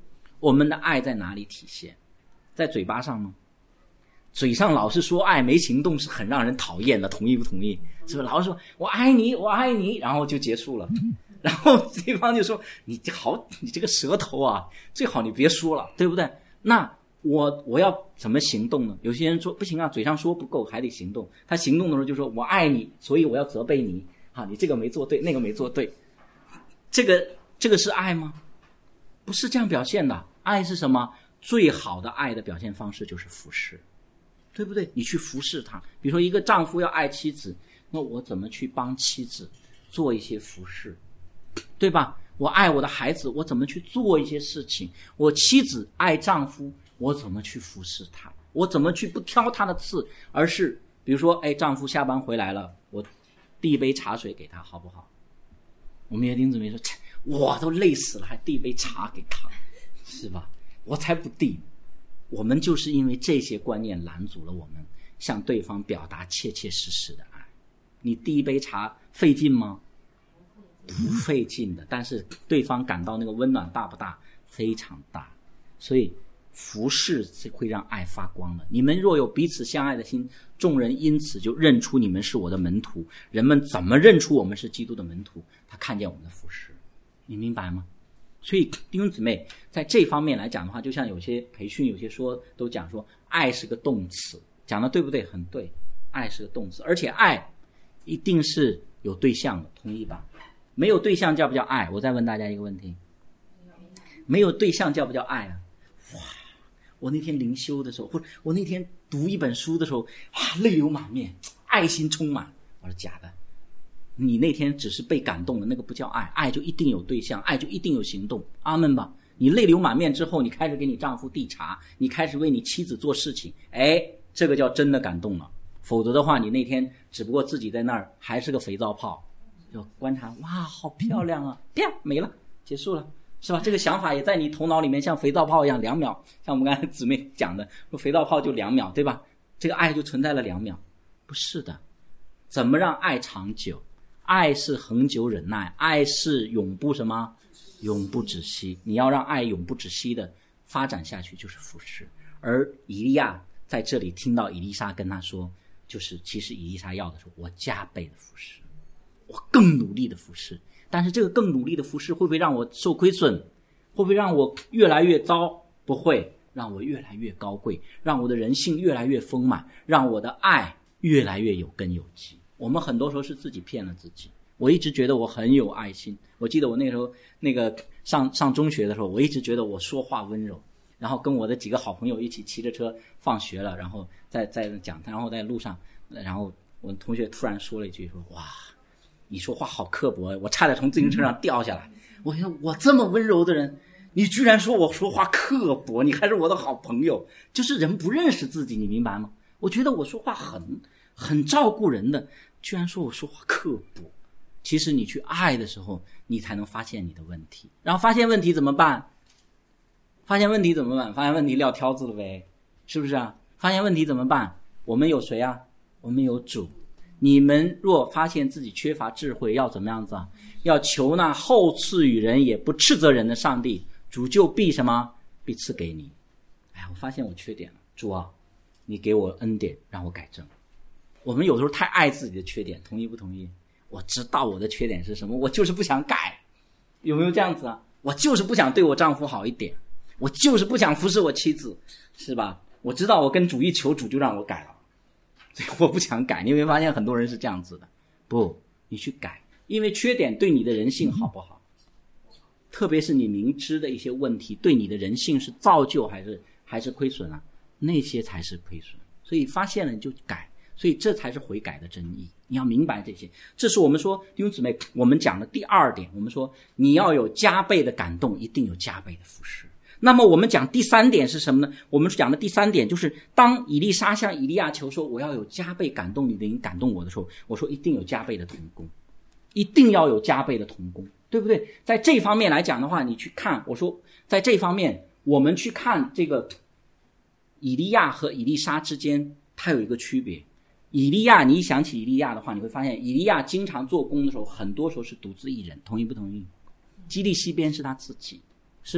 Speaker 1: 我们的爱在哪里体现？在嘴巴上吗？嘴上老是说爱没行动是很让人讨厌的，同意不同意？是不是老是说我爱你我爱你，然后就结束了，然后对方就说你好，你这个舌头啊，最好你别说了，对不对？那我要怎么行动呢？有些人说不行啊，嘴上说不够，还得行动。他行动的时候就说我爱你，所以我要责备你啊，你这个没做对，那个没做对。这个是爱吗？不是这样表现的。爱是什么？最好的爱的表现方式就是服侍，对不对？你去服侍他。比如说一个丈夫要爱妻子，那我怎么去帮妻子做一些服侍，对吧？我爱我的孩子，我怎么去做一些事情？我妻子爱丈夫，我怎么去服侍他？我怎么去不挑他的刺，而是比如说丈夫下班回来了，我递一杯茶水给他，好不好？我们有弟兄姊妹说我都累死了还递一杯茶给他，是吧？我才不递。我们就是因为这些观念拦阻了我们向对方表达切切实实的爱。你递一杯茶费劲吗？不费劲的，但是对方感到那个温暖大不大？非常大。所以服侍是会让爱发光的。你们若有彼此相爱的心，众人因此就认出你们是我的门徒。人们怎么认出我们是基督的门徒？他看见我们的服侍，你明白吗？所以弟兄姊妹在这方面来讲的话，就像有些培训有些说都讲说爱是个动词，讲的对不对？很对，爱是个动词，而且爱一定是有对象的，同意吧？没有对象叫不叫爱？我再问大家一个问题，没有对象叫不叫爱啊？哇！我那天灵修的时候，或者我那天读一本书的时候，哇，泪流满面，爱心充满。我说假的，你那天只是被感动了，那个不叫爱。爱就一定有对象，爱就一定有行动。阿们吧。你泪流满面之后，你开始给你丈夫递茶，你开始为你妻子做事情，这个叫真的感动了。否则的话，你那天只不过自己在那儿还是个肥皂泡，就观察，哇，好漂亮啊，啪，没了，结束了，是吧？这个想法也在你头脑里面像肥皂泡一样2秒，像我们刚才姊妹讲的，说肥皂泡就2秒，对吧？这个爱就存在了2秒。不是的。怎么让爱长久？爱是恒久忍耐，爱是永不什么？永不止息。你要让爱永不止息的发展下去，就是服侍。而以利亚在这里听到以利沙跟他说，就是其实以利沙要的是我加倍的服侍，我更努力的服侍。但是这个更努力的服侍会不会让我受亏损？会不会让我越来越糟？不会，让我越来越高贵，让我的人性越来越丰满，让我的爱越来越有根有基。我们很多时候是自己骗了自己。我一直觉得我很有爱心，我记得我那时候上中学的时候，我一直觉得我说话温柔，然后跟我的几个好朋友一起骑着车放学了，然后在讲台，然后在路上，然后我同学突然说了一句，说哇，你说话好刻薄，我差点从自行车上掉下来。我说我这么温柔的人，你居然说我说话刻薄，你还是我的好朋友。就是人不认识自己，你明白吗？我觉得我说话很照顾人的，居然说我说话刻薄。其实你去爱的时候，你才能发现你的问题。然后发现问题怎么办？发现问题撂挑子了呗，是不是啊？发现问题怎么办？我们有谁啊？我们有主。你们若发现自己缺乏智慧，要怎么样子啊？要求那厚赐予人也不斥责人的上帝，主就必什么？必赐给你。我发现我缺点了，主啊，你给我恩典，让我改正。我们有时候太爱自己的缺点，同意不同意？我知道我的缺点是什么，我就是不想改。有没有这样子啊？我就是不想对我丈夫好一点，我就是不想服侍我妻子，是吧？我知道我跟主一求，主就让我改了，所以我不想改。你有没有发现很多人是这样子的？不，你去改，因为缺点对你的人性好不好？特别是你明知的一些问题对你的人性是造就还是亏损啊？那些才是亏损。所以发现了你就改，所以这才是悔改的真意。你要明白这些，这是我们说弟兄姊妹我们讲的第2点。我们说你要有加倍的感动，一定有加倍的服侍。那么我们讲第3点是什么呢？我们讲的第3点就是当以利沙向以利亚求说我要有加倍感动你的灵感动我的时候，我说一定有加倍的同工，一定要有加倍的同工，对不对？在这方面来讲的话，你去看，我说在这方面我们去看这个以利亚和以利沙之间它有一个区别。以利亚，你一想起以利亚的话，你会发现以利亚经常做工的时候，很多时候是独自一人，同意不同意？基利西边是他自己，是吧？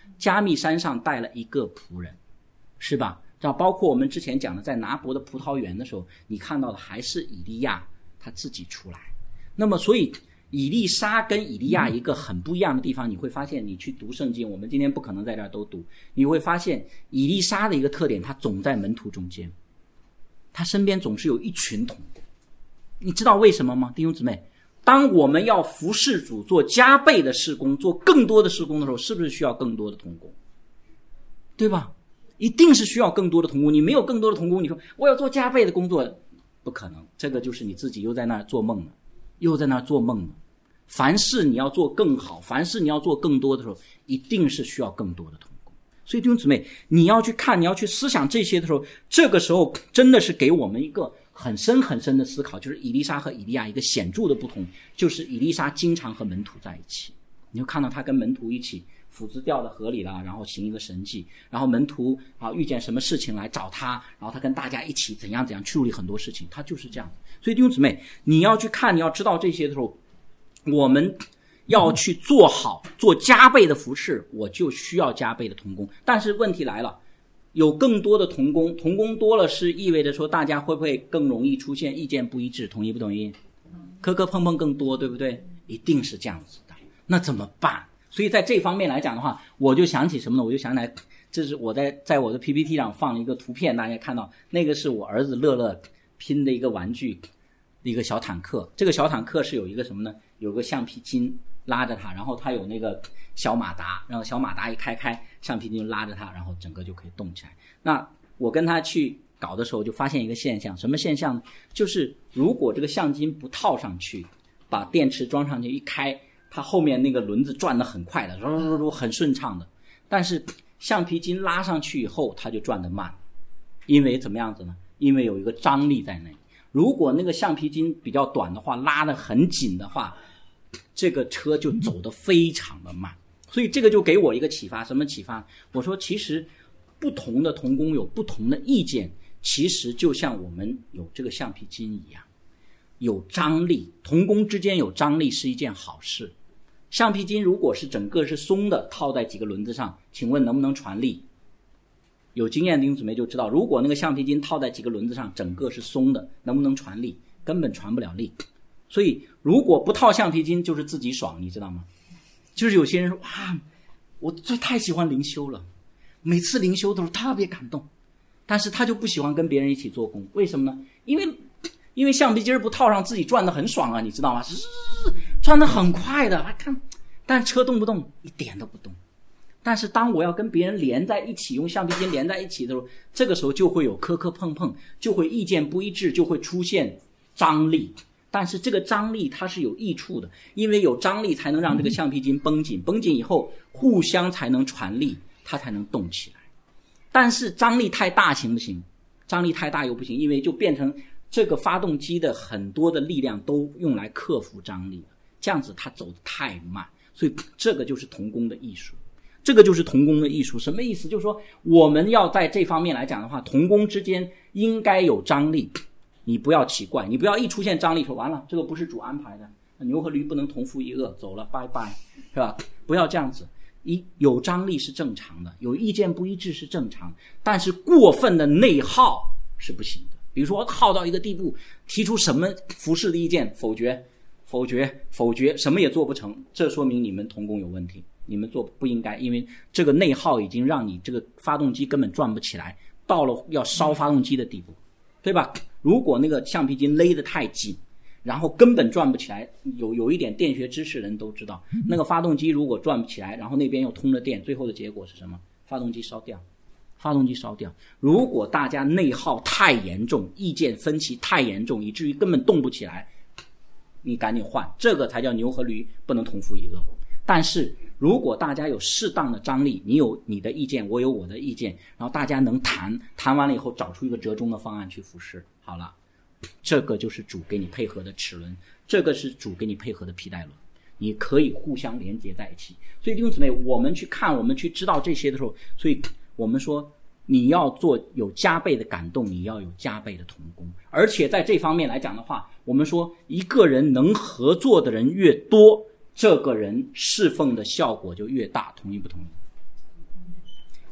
Speaker 1: 加密山上带了一个仆人，是吧？这包括我们之前讲的在拿伯的葡萄园的时候，你看到的还是以利亚他自己出来。那么所以以利沙跟以利亚一个很不一样的地方，你会发现你去读圣经，我们今天不可能在这儿都读，你会发现以利沙的一个特点，他总在门徒中间，他身边总是有一群同工。你知道为什么吗？弟兄姊妹，当我们要服侍主，做加倍的事工，做更多的事工的时候，是不是需要更多的同工？对吧？一定是需要更多的同工。你没有更多的同工，你说我要做加倍的工作，不可能。这个就是你自己又在那儿做梦了，又在那儿做梦了。凡事你要做更好，凡事你要做更多的时候，一定是需要更多的同工。所以弟兄姊妹，你要去看，你要去思想这些的时候，这个时候真的是给我们一个很深很深的思考，就是以利沙和以利亚一个显著的不同，就是以利沙经常和门徒在一起。你就看到他跟门徒一起斧子掉到河里了，然后行一个神迹，然后门徒遇见什么事情来找他，然后他跟大家一起怎样处理很多事情，他就是这样。所以弟兄姊妹，你要去看，你要知道这些的时候，我们要去做好，做加倍的服侍，我就需要加倍的同工。但是问题来了，有更多的同工，同工多了是意味着说大家会不会更容易出现意见不一致？同意不同意？磕磕碰碰更多，对不对？一定是这样子的。那怎么办？所以在这方面来讲的话，我就想起什么呢？我就想起来，这是我在我的 PPT 上放了一个图片，大家看到那个是我儿子乐乐拼的一个玩具，一个小坦克。这个小坦克是有一个什么呢？有个橡皮筋拉着它，然后它有那个小马达，然后小马达一开，橡皮筋就拉着它，然后整个就可以动起来。那我跟他去搞的时候，就发现一个现象，什么现象呢？就是如果这个橡筋不套上去，把电池装上去一开，它后面那个轮子转得很快的，很顺畅的。但是橡皮筋拉上去以后，它就转得慢，因为怎么样子呢？因为有一个张力在那里。如果那个橡皮筋比较短的话，拉得很紧的话，这个车就走得非常的慢。所以这个就给我一个启发，什么启发？我说其实不同的同工有不同的意见，其实就像我们有这个橡皮筋一样，有张力，同工之间有张力是一件好事。橡皮筋如果是整个是松的，套在几个轮子上，请问能不能传力？有经验的弟兄姊妹就知道，如果那个橡皮筋套在几个轮子上，整个是松的，能不能传力？根本传不了力。所以如果不套橡皮筋，就是自己爽，你知道吗？就是有些人说，哇，我这太喜欢灵修了，每次灵修都是特别感动，但是他就不喜欢跟别人一起做工。为什么呢？因为橡皮筋不套上，自己转得很爽啊，你知道吗？转得很快的，看，但车动不动？一点都不动。但是当我要跟别人连在一起，用橡皮筋连在一起的时候，这个时候就会有磕磕碰碰，就会意见不一致，就会出现张力。但是这个张力它是有益处的，因为有张力才能让这个橡皮筋绷紧，绷紧以后互相才能传力，它才能动起来。但是张力太大行不行？张力太大又不行，因为就变成这个发动机的很多的力量都用来克服张力了，这样子它走得太慢。所以这个就是同工的艺术。这个就是同工的艺术。什么意思？就是说我们要在这方面来讲的话，同工之间应该有张力。你不要奇怪，你不要一出现张力说完了，这个不是主安排的，牛和驴不能同负一轭，走了，拜拜，是吧？不要这样子。有张力是正常的，有意见不一致是正常，但是过分的内耗是不行的。比如说耗到一个地步，提出什么服侍的意见，否决，什么也做不成，这说明你们同工有问题，你们做不应该，因为这个内耗已经让你这个发动机根本转不起来，到了要烧发动机的地步，对吧？如果那个橡皮筋勒得太紧，然后根本转不起来，有一点电学知识人都知道，那个发动机如果转不起来，然后那边又通了电，最后的结果是什么？发动机烧掉。如果大家内耗太严重，意见分歧太严重，以至于根本动不起来，你赶紧换，这个才叫牛和驴不能同负一轭。但是如果大家有适当的张力，你有你的意见，我有我的意见，然后大家能谈完了以后找出一个折中的方案去服侍，好了，这个就是主给你配合的齿轮，这个是主给你配合的皮带轮，你可以互相连接在一起。所以弟兄姊妹，我们去看，我们去知道这些的时候，所以我们说你要做有加倍的感动，你要有加倍的同工。而且在这方面来讲的话，我们说一个人能合作的人越多，这个人侍奉的效果就越大，同意不同意？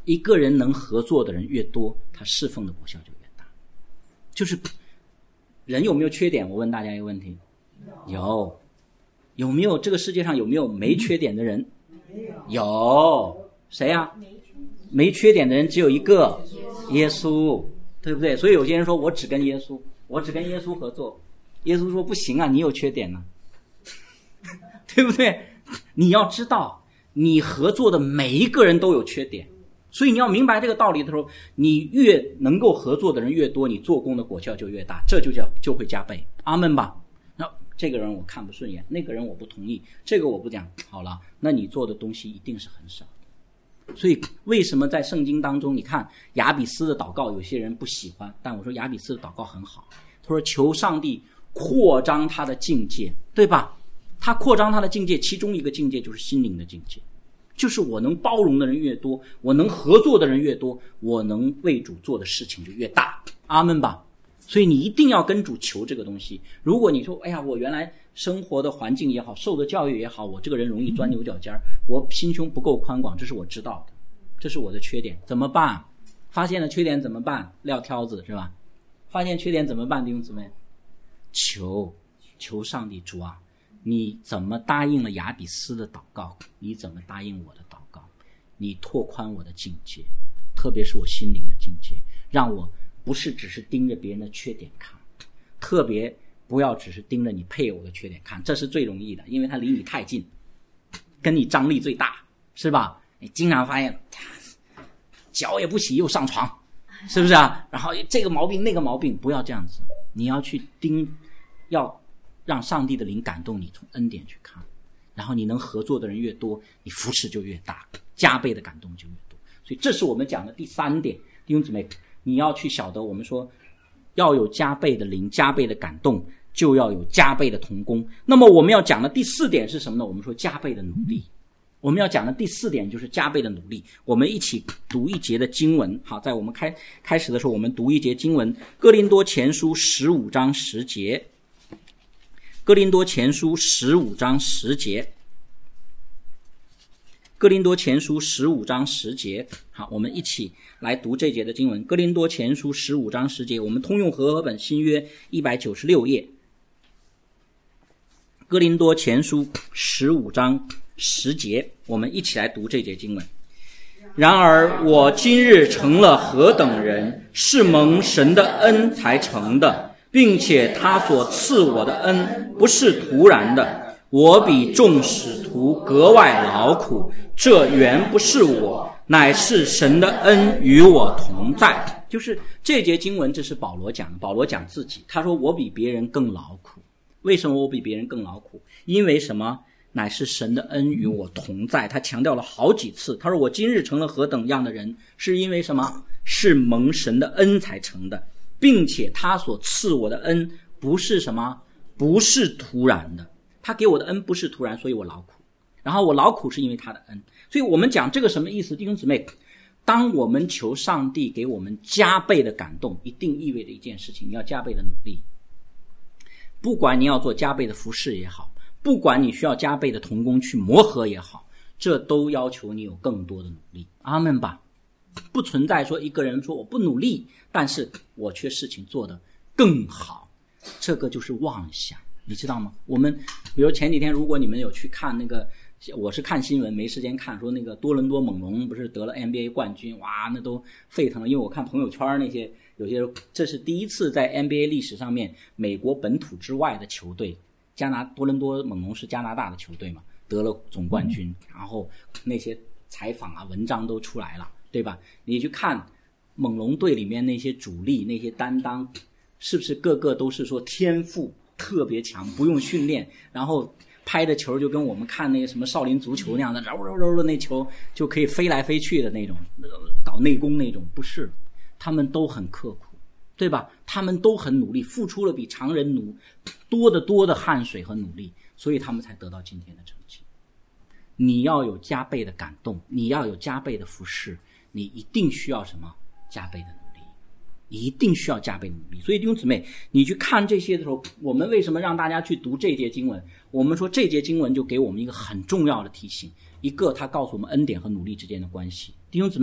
Speaker 1: 一个人能合作的人越多，他侍奉的果效就越大。就是人有没有缺点？我问大家一个问题，有没有这个世界上有没有没缺点的人？有。谁呀？没缺点的人只有一个，耶稣，对不对？所以有些人说我只跟耶稣合作，耶稣说不行啊，你有缺点呢，对不对？你要知道你合作的每一个人都有缺点，所以你要明白这个道理的时候，你越能够合作的人越多，你做工的果效就越大，这就会加倍。阿们吧。那这个人我看不顺眼，那个人我不同意，这个我不讲，好了，那你做的东西一定是很少。所以为什么在圣经当中，你看亚比斯的祷告有些人不喜欢，但我说亚比斯的祷告很好，他说求上帝扩张他的境界，对吧？他扩张他的境界，其中一个境界就是心灵的境界，就是我能包容的人越多，我能合作的人越多，我能为主做的事情就越大。阿们吧。所以你一定要跟主求这个东西。如果你说哎呀，我原来生活的环境也好，受的教育也好，我这个人容易钻牛角尖，我心胸不够宽广，这是我知道的，这是我的缺点，怎么办？发现了缺点怎么办？撂挑子是吧？发现缺点怎么办？弟兄姊妹，求上帝，主啊，你怎么答应了亚比斯的祷告，你怎么答应我的祷告？你拓宽我的境界，特别是我心灵的境界，让我不是只是盯着别人的缺点看，特别不要只是盯着你配偶的缺点看，这是最容易的，因为他离你太近，跟你张力最大，是吧？你经常发现脚也不洗又上床，是不是啊？然后这个毛病那个毛病，不要这样子，你要去要让上帝的灵感动你，从恩典去看，然后你能合作的人越多，你服侍就越大，加倍的感动就越多。所以这是我们讲的第3点，弟兄姊妹，你要去晓得，我们说要有加倍的灵，加倍的感动，就要有加倍的同工。那么我们要讲的第4点是什么呢？我们说加倍的努力。我们要讲的第4点就是加倍的努力。我们一起读一节的经文。好，在我们开始的时候，我们读一节经文，哥林多前书15章10节。哥林多前书15章10节。哥林多前书15章10节。好，我们一起来读这节的经文。哥林多前书15章10节，我们通用和合本新约196页。哥林多前书15章10节，我们一起来读这节经文。然而我今日成了何等人，是蒙神的恩才成的，并且他所赐我的恩不是突然的，我比众使徒格外劳苦，这原不是我，乃是神的恩与我同在。就是这节经文，这是保罗讲的。保罗讲自己，他说我比别人更劳苦。为什么我比别人更劳苦？因为什么？乃是神的恩与我同在。他强调了好几次，他说我今日成了何等样的人，是因为什么？是蒙神的恩才成的，并且他所赐我的恩不是什么？不是突然的。他给我的恩不是突然，所以我劳苦。然后我劳苦是因为他的恩。所以我们讲这个什么意思？弟兄姊妹，当我们求上帝给我们加倍的感动，一定意味着一件事情，你要加倍的努力。不管你要做加倍的服事也好，不管你需要加倍的同工去磨合也好，这都要求你有更多的努力。阿们吧。不存在说一个人说我不努力，但是我却事情做得更好，这个就是妄想，你知道吗？我们比如前几天，如果你们有去看那个，我是看新闻没时间看，说那个多伦多猛龙不是得了 NBA 冠军，哇，那都沸腾了。因为我看朋友圈那些有些，这是第一次在 NBA 历史上面，美国本土之外的球队，多伦多猛龙是加拿大的球队嘛，得了总冠军，然后那些采访啊文章都出来了，对吧？你去看猛龙队里面那些主力那些担当，是不是个个都是说天赋特别强，不用训练，然后拍的球就跟我们看那个什么少林足球那样的揉揉揉的那球就可以飞来飞去的那种，搞内功那种，不是，他们都很刻苦，对吧？他们都很努力，付出了比常人多的汗水和努力，所以他们才得到今天的成绩。你要有加倍的感动，你要有加倍的服事，你一定需要什么？加倍的努力，你一定需要加倍的努力。所以弟兄姊妹，你去看这些的时候，我们为什么让大家去读这节经文？我们说这节经文就给我们一个很重要的提醒，一个它告诉我们恩典和努力之间的关系。弟兄姊妹，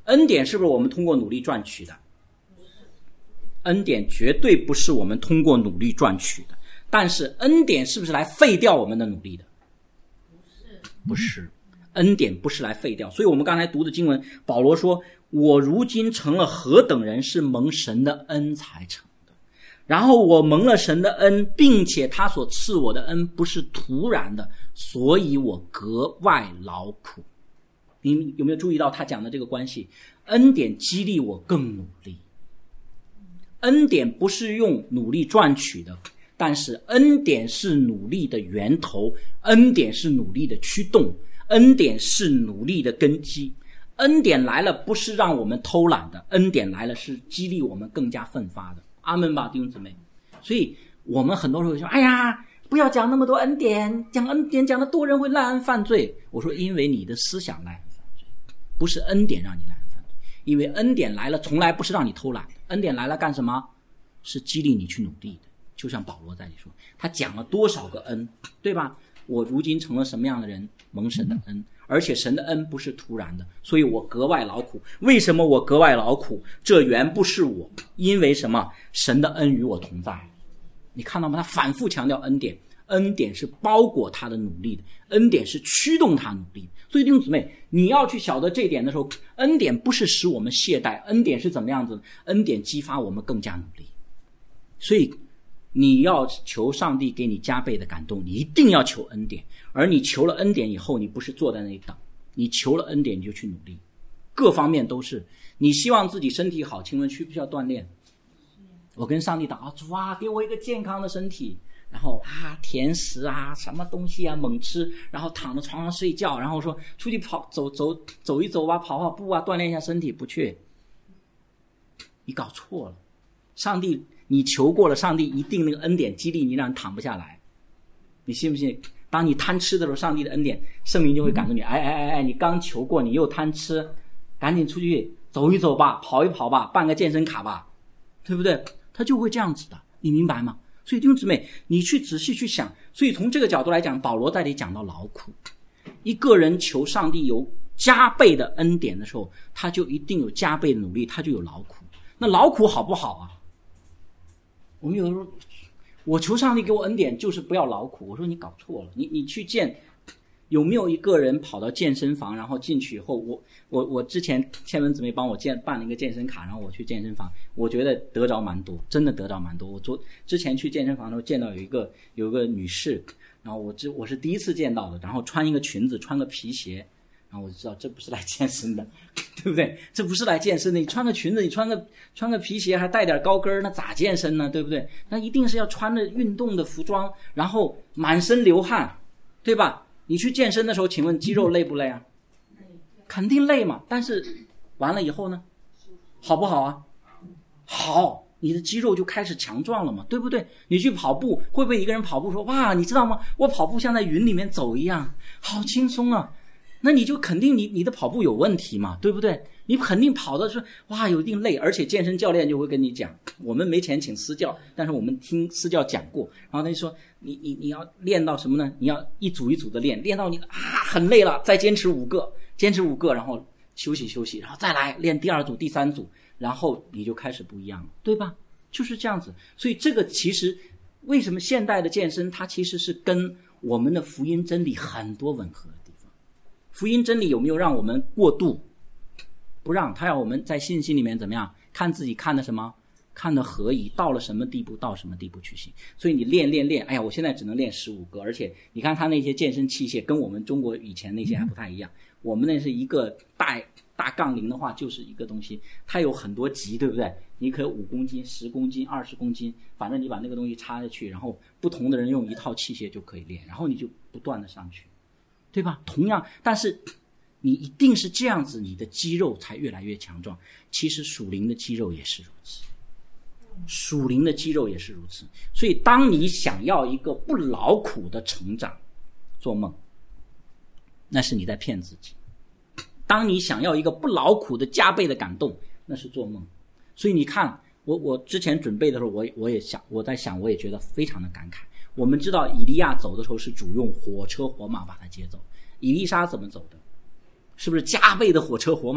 Speaker 1: 恩典是不是我们通过努力赚取的？恩典绝对不是我们通过努力赚取的。但是恩典是不是来废掉我们的努力的？不是，恩典不是来废掉。所以我们刚才读的经文，保罗说，我如今成了何等人，是蒙神的恩才成的。然后我蒙了神的恩，并且他所赐我的恩不是突然的，所以我格外劳苦。你有没有注意到他讲的这个关系？恩典激励我更努力。恩典不是用努力赚取的，但是恩典是努力的源头，恩典是努力的驱动，恩典是努力的根基。恩典来了不是让我们偷懒的，恩典来了是激励我们更加奋发的。阿们吧，弟兄姊妹。所以我们很多时候说，哎呀，不要讲那么多恩典，讲恩典讲得多人会滥恩犯罪。我说因为你的思想滥恩犯罪，不是恩典让你滥恩犯罪。因为恩典来了从来不是让你偷懒的，恩典来了干什么？是激励你去努力的。就像保罗在这里说，他讲了多少个恩，对吧？我如今成了什么样的人？蒙神的恩，而且神的恩不是突然的，所以我格外劳苦。为什么我格外劳苦？这原不是我，因为什么？神的恩与我同在。你看到吗？他反复强调恩典，恩典是包裹他的努力的，恩典是驱动他努力的。所以弟兄姊妹，你要去晓得这一点的时候，恩典不是使我们懈怠，恩典是怎么样子？恩典激发我们更加努力。所以你要求上帝给你加倍的感动，你一定要求恩典。而你求了恩典以后，你不是坐在那里等，你求了恩典你就去努力，各方面都是。你希望自己身体好，请问需不需要锻炼？我跟上帝祷告，主啊，给我一个健康的身体，然后甜食什么东西猛吃，然后躺在床上睡觉，然后说出去走一走吧，跑跑步锻炼一下身体，不去。你搞错了。上帝你求过了，上帝一定那个恩典激励你，让你躺不下来。你信不信？当你贪吃的时候，上帝的恩典圣灵就会感动你，你刚求过，你又贪吃，赶紧出去走一走吧，跑一跑吧，办个健身卡吧，对不对？他就会这样子的，你明白吗？所以弟兄姊妹，你去仔细去想。所以从这个角度来讲，保罗在这里讲到劳苦。一个人求上帝有加倍的恩典的时候，他就一定有加倍的努力，他就有劳苦。那劳苦好不好啊？我们有的时候，我求上帝给我恩典就是不要劳苦。我说你搞错了，你去有没有一个人跑到健身房，然后进去以后，我之前倩文姊妹帮我办了一个健身卡，然后我去健身房，我觉得得着蛮多，真的得着蛮多。我之前去健身房的时候见到有一个女士，然后我是第一次见到的，然后穿一个裙子，穿个皮鞋，然后我就知道这不是来健身的，对不对？这不是来健身的。你穿个裙子，你穿个皮鞋，还带点高跟，那咋健身呢？对不对？那一定是要穿着运动的服装，然后满身流汗，对吧？你去健身的时候，请问肌肉累不累啊？肯定累嘛。但是完了以后呢，好不好啊？好，你的肌肉就开始强壮了嘛，对不对？你去跑步，会不会一个人跑步说，哇，你知道吗？我跑步像在云里面走一样，好轻松啊。那你就肯定你的跑步有问题嘛，对不对？你肯定跑的是哇有一定累，而且健身教练就会跟你讲，我们没钱请私教，但是我们听私教讲过，然后他就说你要练到什么呢？你要一组一组的练到你很累了，再坚持5个，然后休息，然后再来练第2组第3组，然后你就开始不一样了，对吧？就是这样子。所以这个其实为什么现代的健身它其实是跟我们的福音真理很多吻合的地方。福音真理有没有让我们过度？不让，他要我们在信心里面怎么样看自己，看的什么？看的何以，到了什么地步到什么地步去行。所以你练，哎呀，我现在只能练15个，而且你看他那些健身器械跟我们中国以前那些还不太一样。我们那是一个大杠铃的话就是一个东西，它有很多级，对不对？你可以5公斤、10公斤、20公斤，反正你把那个东西插下去，然后不同的人用一套器械就可以练，然后你就不断的上去，对吧？同样，但是你一定是这样子，你的肌肉才越来越强壮。其实属灵的肌肉也是如此，属灵的肌肉也是如此。所以当你想要一个不劳苦的成长，做梦，那是你在骗自己。当你想要一个不劳苦的加倍的感动，那是做梦。所以你看，我之前准备的时候，我在想，我也觉得非常的感慨。我们知道以利亚走的时候是主用火车火马把他接走，以利沙怎么走的？是不是加倍的火车火马？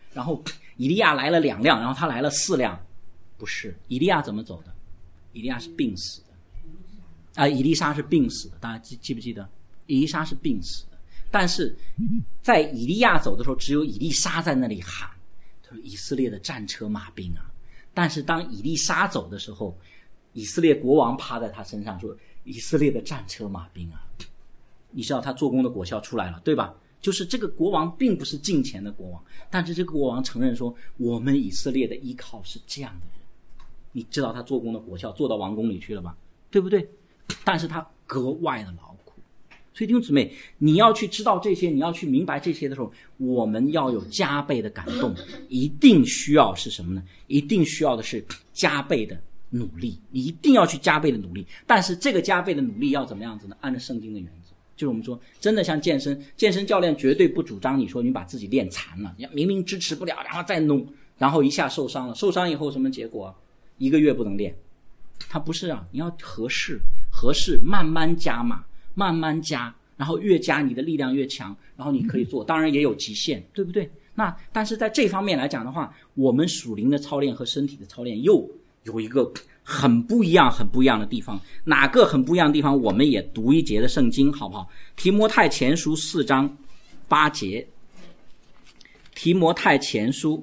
Speaker 1: 然后以利亚来了2辆，然后他来了4辆，不是。以利亚怎么走的？以利亚是病死的以利沙是病死的，大家记不记得？以利沙是病死的，但是在以利亚走的时候，只有以利沙在那里喊，他说以色列的战车马兵啊。但是当以利沙走的时候，以色列国王趴在他身上说以色列的战车马兵啊。你知道他做工的果效出来了，对吧？就是这个国王并不是敬虔的国王，但是这个国王承认说我们以色列的依靠是这样的人。你知道他做工的果效做到王宫里去了吧，对不对？但是他格外的劳苦。所以弟兄姊妹，你要去知道这些，你要去明白这些的时候，我们要有加倍的感动。一定需要是什么呢？一定需要的是加倍的努力，你一定要去加倍的努力。但是这个加倍的努力要怎么样子呢？按照圣经的原则，就是我们说真的像健身教练绝对不主张你说你把自己练残了，你明明支持不了然后再弄，然后一下受伤了，受伤以后什么结果？1个月不能练。他不是啊，你要合适慢慢加码，慢慢加，然后越加你的力量越强，然后你可以做，当然也有极限，对不对？那但是在这方面来讲的话，我们属灵的操练和身体的操练又有一个很不一样的地方。哪个很不一样的地方？我们也读一节的圣经好不好？提摩太前书4章8节。提摩太前书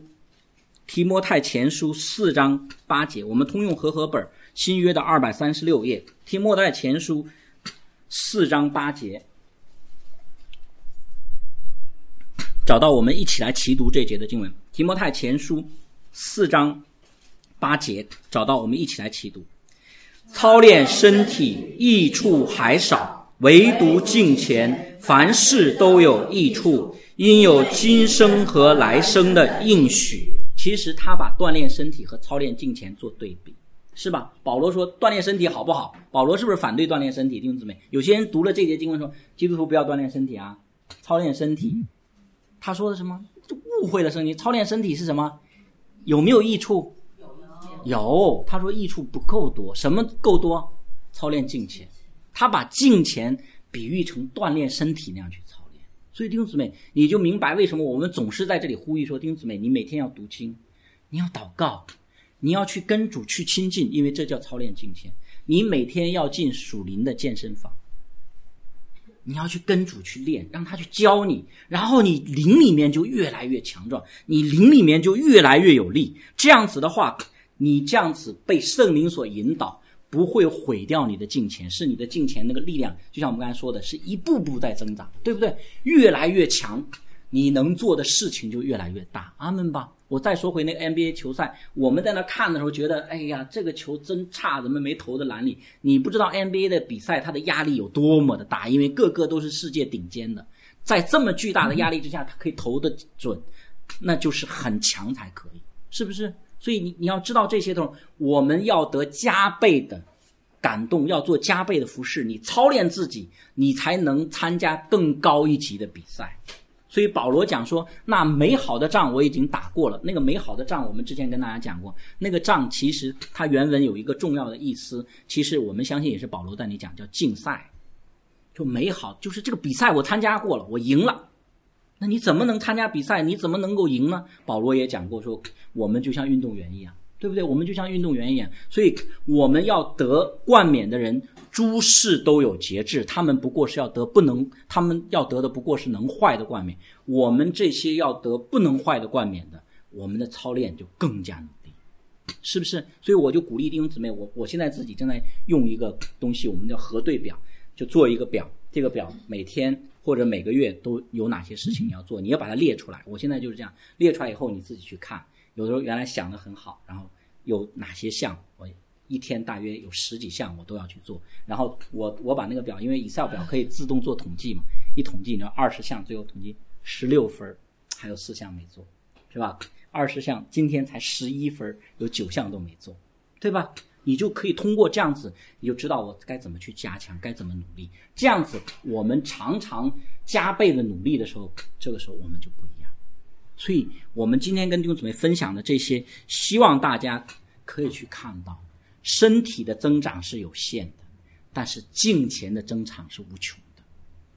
Speaker 1: 4章8节，我们通用和合本新约的236页。提摩太前书4章8节，找到我们一起来齐读这节的经文。提摩太前书4章8节，找到我们一起来齐读。操练身体益处还少，唯独敬虔，凡事都有益处，因有今生和来生的应许。其实他把锻炼身体和操练敬虔做对比，是吧？保罗说锻炼身体好不好？保罗是不是反对锻炼身体？弟兄姊妹，有些人读了这节经文说基督徒不要锻炼身体啊，操练身体。他说的什么？就误会了圣经。操练身体是什么？有没有益处？有。他说益处不够多。什么够多？操练敬虔。他把敬虔比喻成锻炼身体那样去操练。所以弟兄姊妹，你就明白为什么我们总是在这里呼吁说，弟兄姊妹，你每天要读经，你要祷告，你要去跟主去亲近，因为这叫操练敬虔。你每天要进属灵的健身房，你要去跟主去练，让他去教你，然后你灵里面就越来越强壮，你灵里面就越来越有力。这样子的话，你这样子被圣灵所引导，不会毁掉你的敬虔，是你的敬虔那个力量，就像我们刚才说的，是一步步在增长，对不对？越来越强，你能做的事情就越来越大。阿们吧。我再说回那个 NBA 球赛，我们在那看的时候觉得，哎呀，这个球真差，怎么没投的篮里？你不知道 NBA 的比赛它的压力有多么的大，因为个个都是世界顶尖的，在这么巨大的压力之下，他可以投得准，那就是很强才可以，是不是？所以你要知道这些东西，我们要得加倍的感动，要做加倍的服事，你操练自己，你才能参加更高一级的比赛。所以保罗讲说，那美好的仗我已经打过了。那个美好的仗我们之前跟大家讲过，那个仗其实它原文有一个重要的意思，其实我们相信也是保罗在那里讲，叫竞赛。就美好就是这个比赛我参加过了，我赢了。那你怎么能参加比赛？你怎么能够赢呢？保罗也讲过说，我们就像运动员一样，对不对？我们就像运动员一样，所以我们要得冠冕的人，诸事都有节制，他们不过是要得他们要得的不过是能坏的冠冕。我们这些要得不能坏的冠冕的，我们的操练就更加努力，是不是？所以我就鼓励弟兄姊妹，我现在自己正在用一个东西，我们叫核对表，就做一个表，这个表每天或者每个月都有哪些事情你要做，你要把它列出来。我现在就是这样，列出来以后你自己去看，有的时候原来想得很好，然后有哪些项我一天大约有10几项我都要去做，然后我把那个表，因为 Excel 表可以自动做统计嘛，一统计你要20项，最后统计16分，还有4项没做，是吧？20项今天才11分，有9项都没做，对吧？你就可以通过这样子，你就知道我该怎么去加强，该怎么努力。这样子我们常常加倍的努力的时候，这个时候我们就不一样。所以我们今天跟弟兄姊妹分享的这些，希望大家可以去看到，身体的增长是有限的，但是敬虔的增长是无穷的。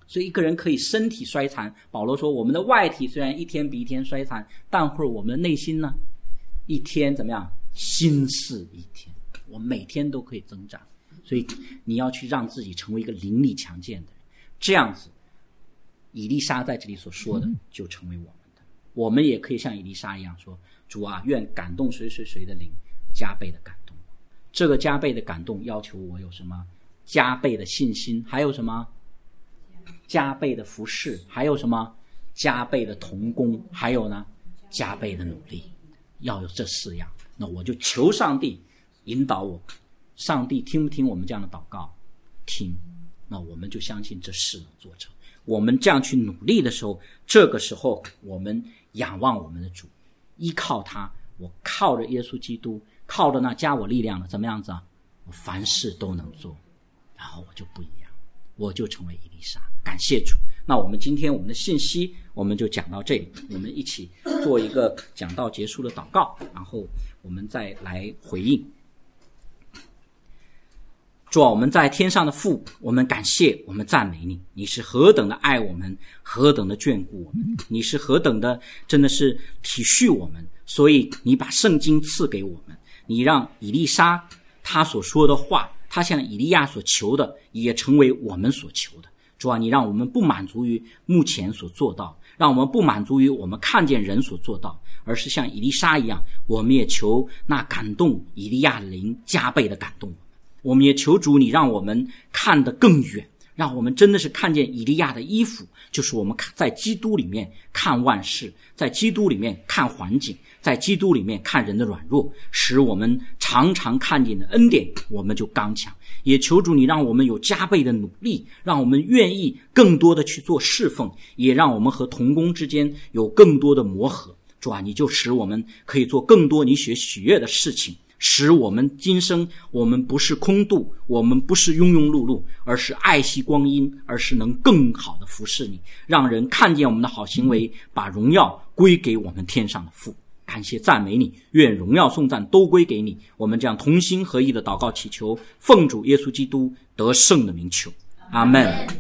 Speaker 1: 所以一个人可以身体衰残，保罗说我们的外体虽然一天比一天衰残，但会我们的内心呢，一天怎么样？新似一天，我们每天都可以增长。所以你要去让自己成为一个灵力强健的人，这样子以利沙在这里所说的就成为我们的。我们也可以像以利沙一样说，主啊，愿感动谁的灵加倍的感动。这个加倍的感动要求我有什么？加倍的信心，还有什么？加倍的服侍，还有什么？加倍的同工，还有呢？加倍的努力。要有这4样，那我就求上帝引导我。上帝听不听我们这样的祷告？听。那我们就相信这事能做成。我们这样去努力的时候，这个时候我们仰望我们的主，依靠他，我靠着耶稣基督，靠着那加我力量的，怎么样子啊？我凡事都能做，然后我就不一样，我就成为以利沙。感谢主。那我们今天我们的信息我们就讲到这里，我们一起做一个讲道结束的祷告，然后我们再来回应。主啊，我们在天上的父，我们感谢，我们赞美你，你是何等的爱我们，何等的眷顾我们，你是何等的真的是体恤我们，所以你把圣经赐给我们，你让以利沙他所说的话，他向以利亚所求的也成为我们所求的。主啊，你让我们不满足于目前所做到，让我们不满足于我们看见人所做到，而是像以利沙一样，我们也求那感动以利亚的灵加倍的感动我们也求主你让我们看得更远，让我们真的是看见以利亚的衣服，就是我们在基督里面看万事，在基督里面看环境，在基督里面看人的软弱，使我们常常看见的恩典我们就刚强。也求主你让我们有加倍的努力，让我们愿意更多的去做侍奉，也让我们和同工之间有更多的磨合。主啊，你就使我们可以做更多你所喜悦的事情，使我们今生我们不是空度，我们不是庸庸碌碌，而是爱惜光阴，而是能更好的服侍你，让人看见我们的好行为，把荣耀归给我们天上的父。感谢赞美你，愿荣耀颂赞都归给你。我们这样同心合意的祷告祈求，奉主耶稣基督得胜的名求，阿们。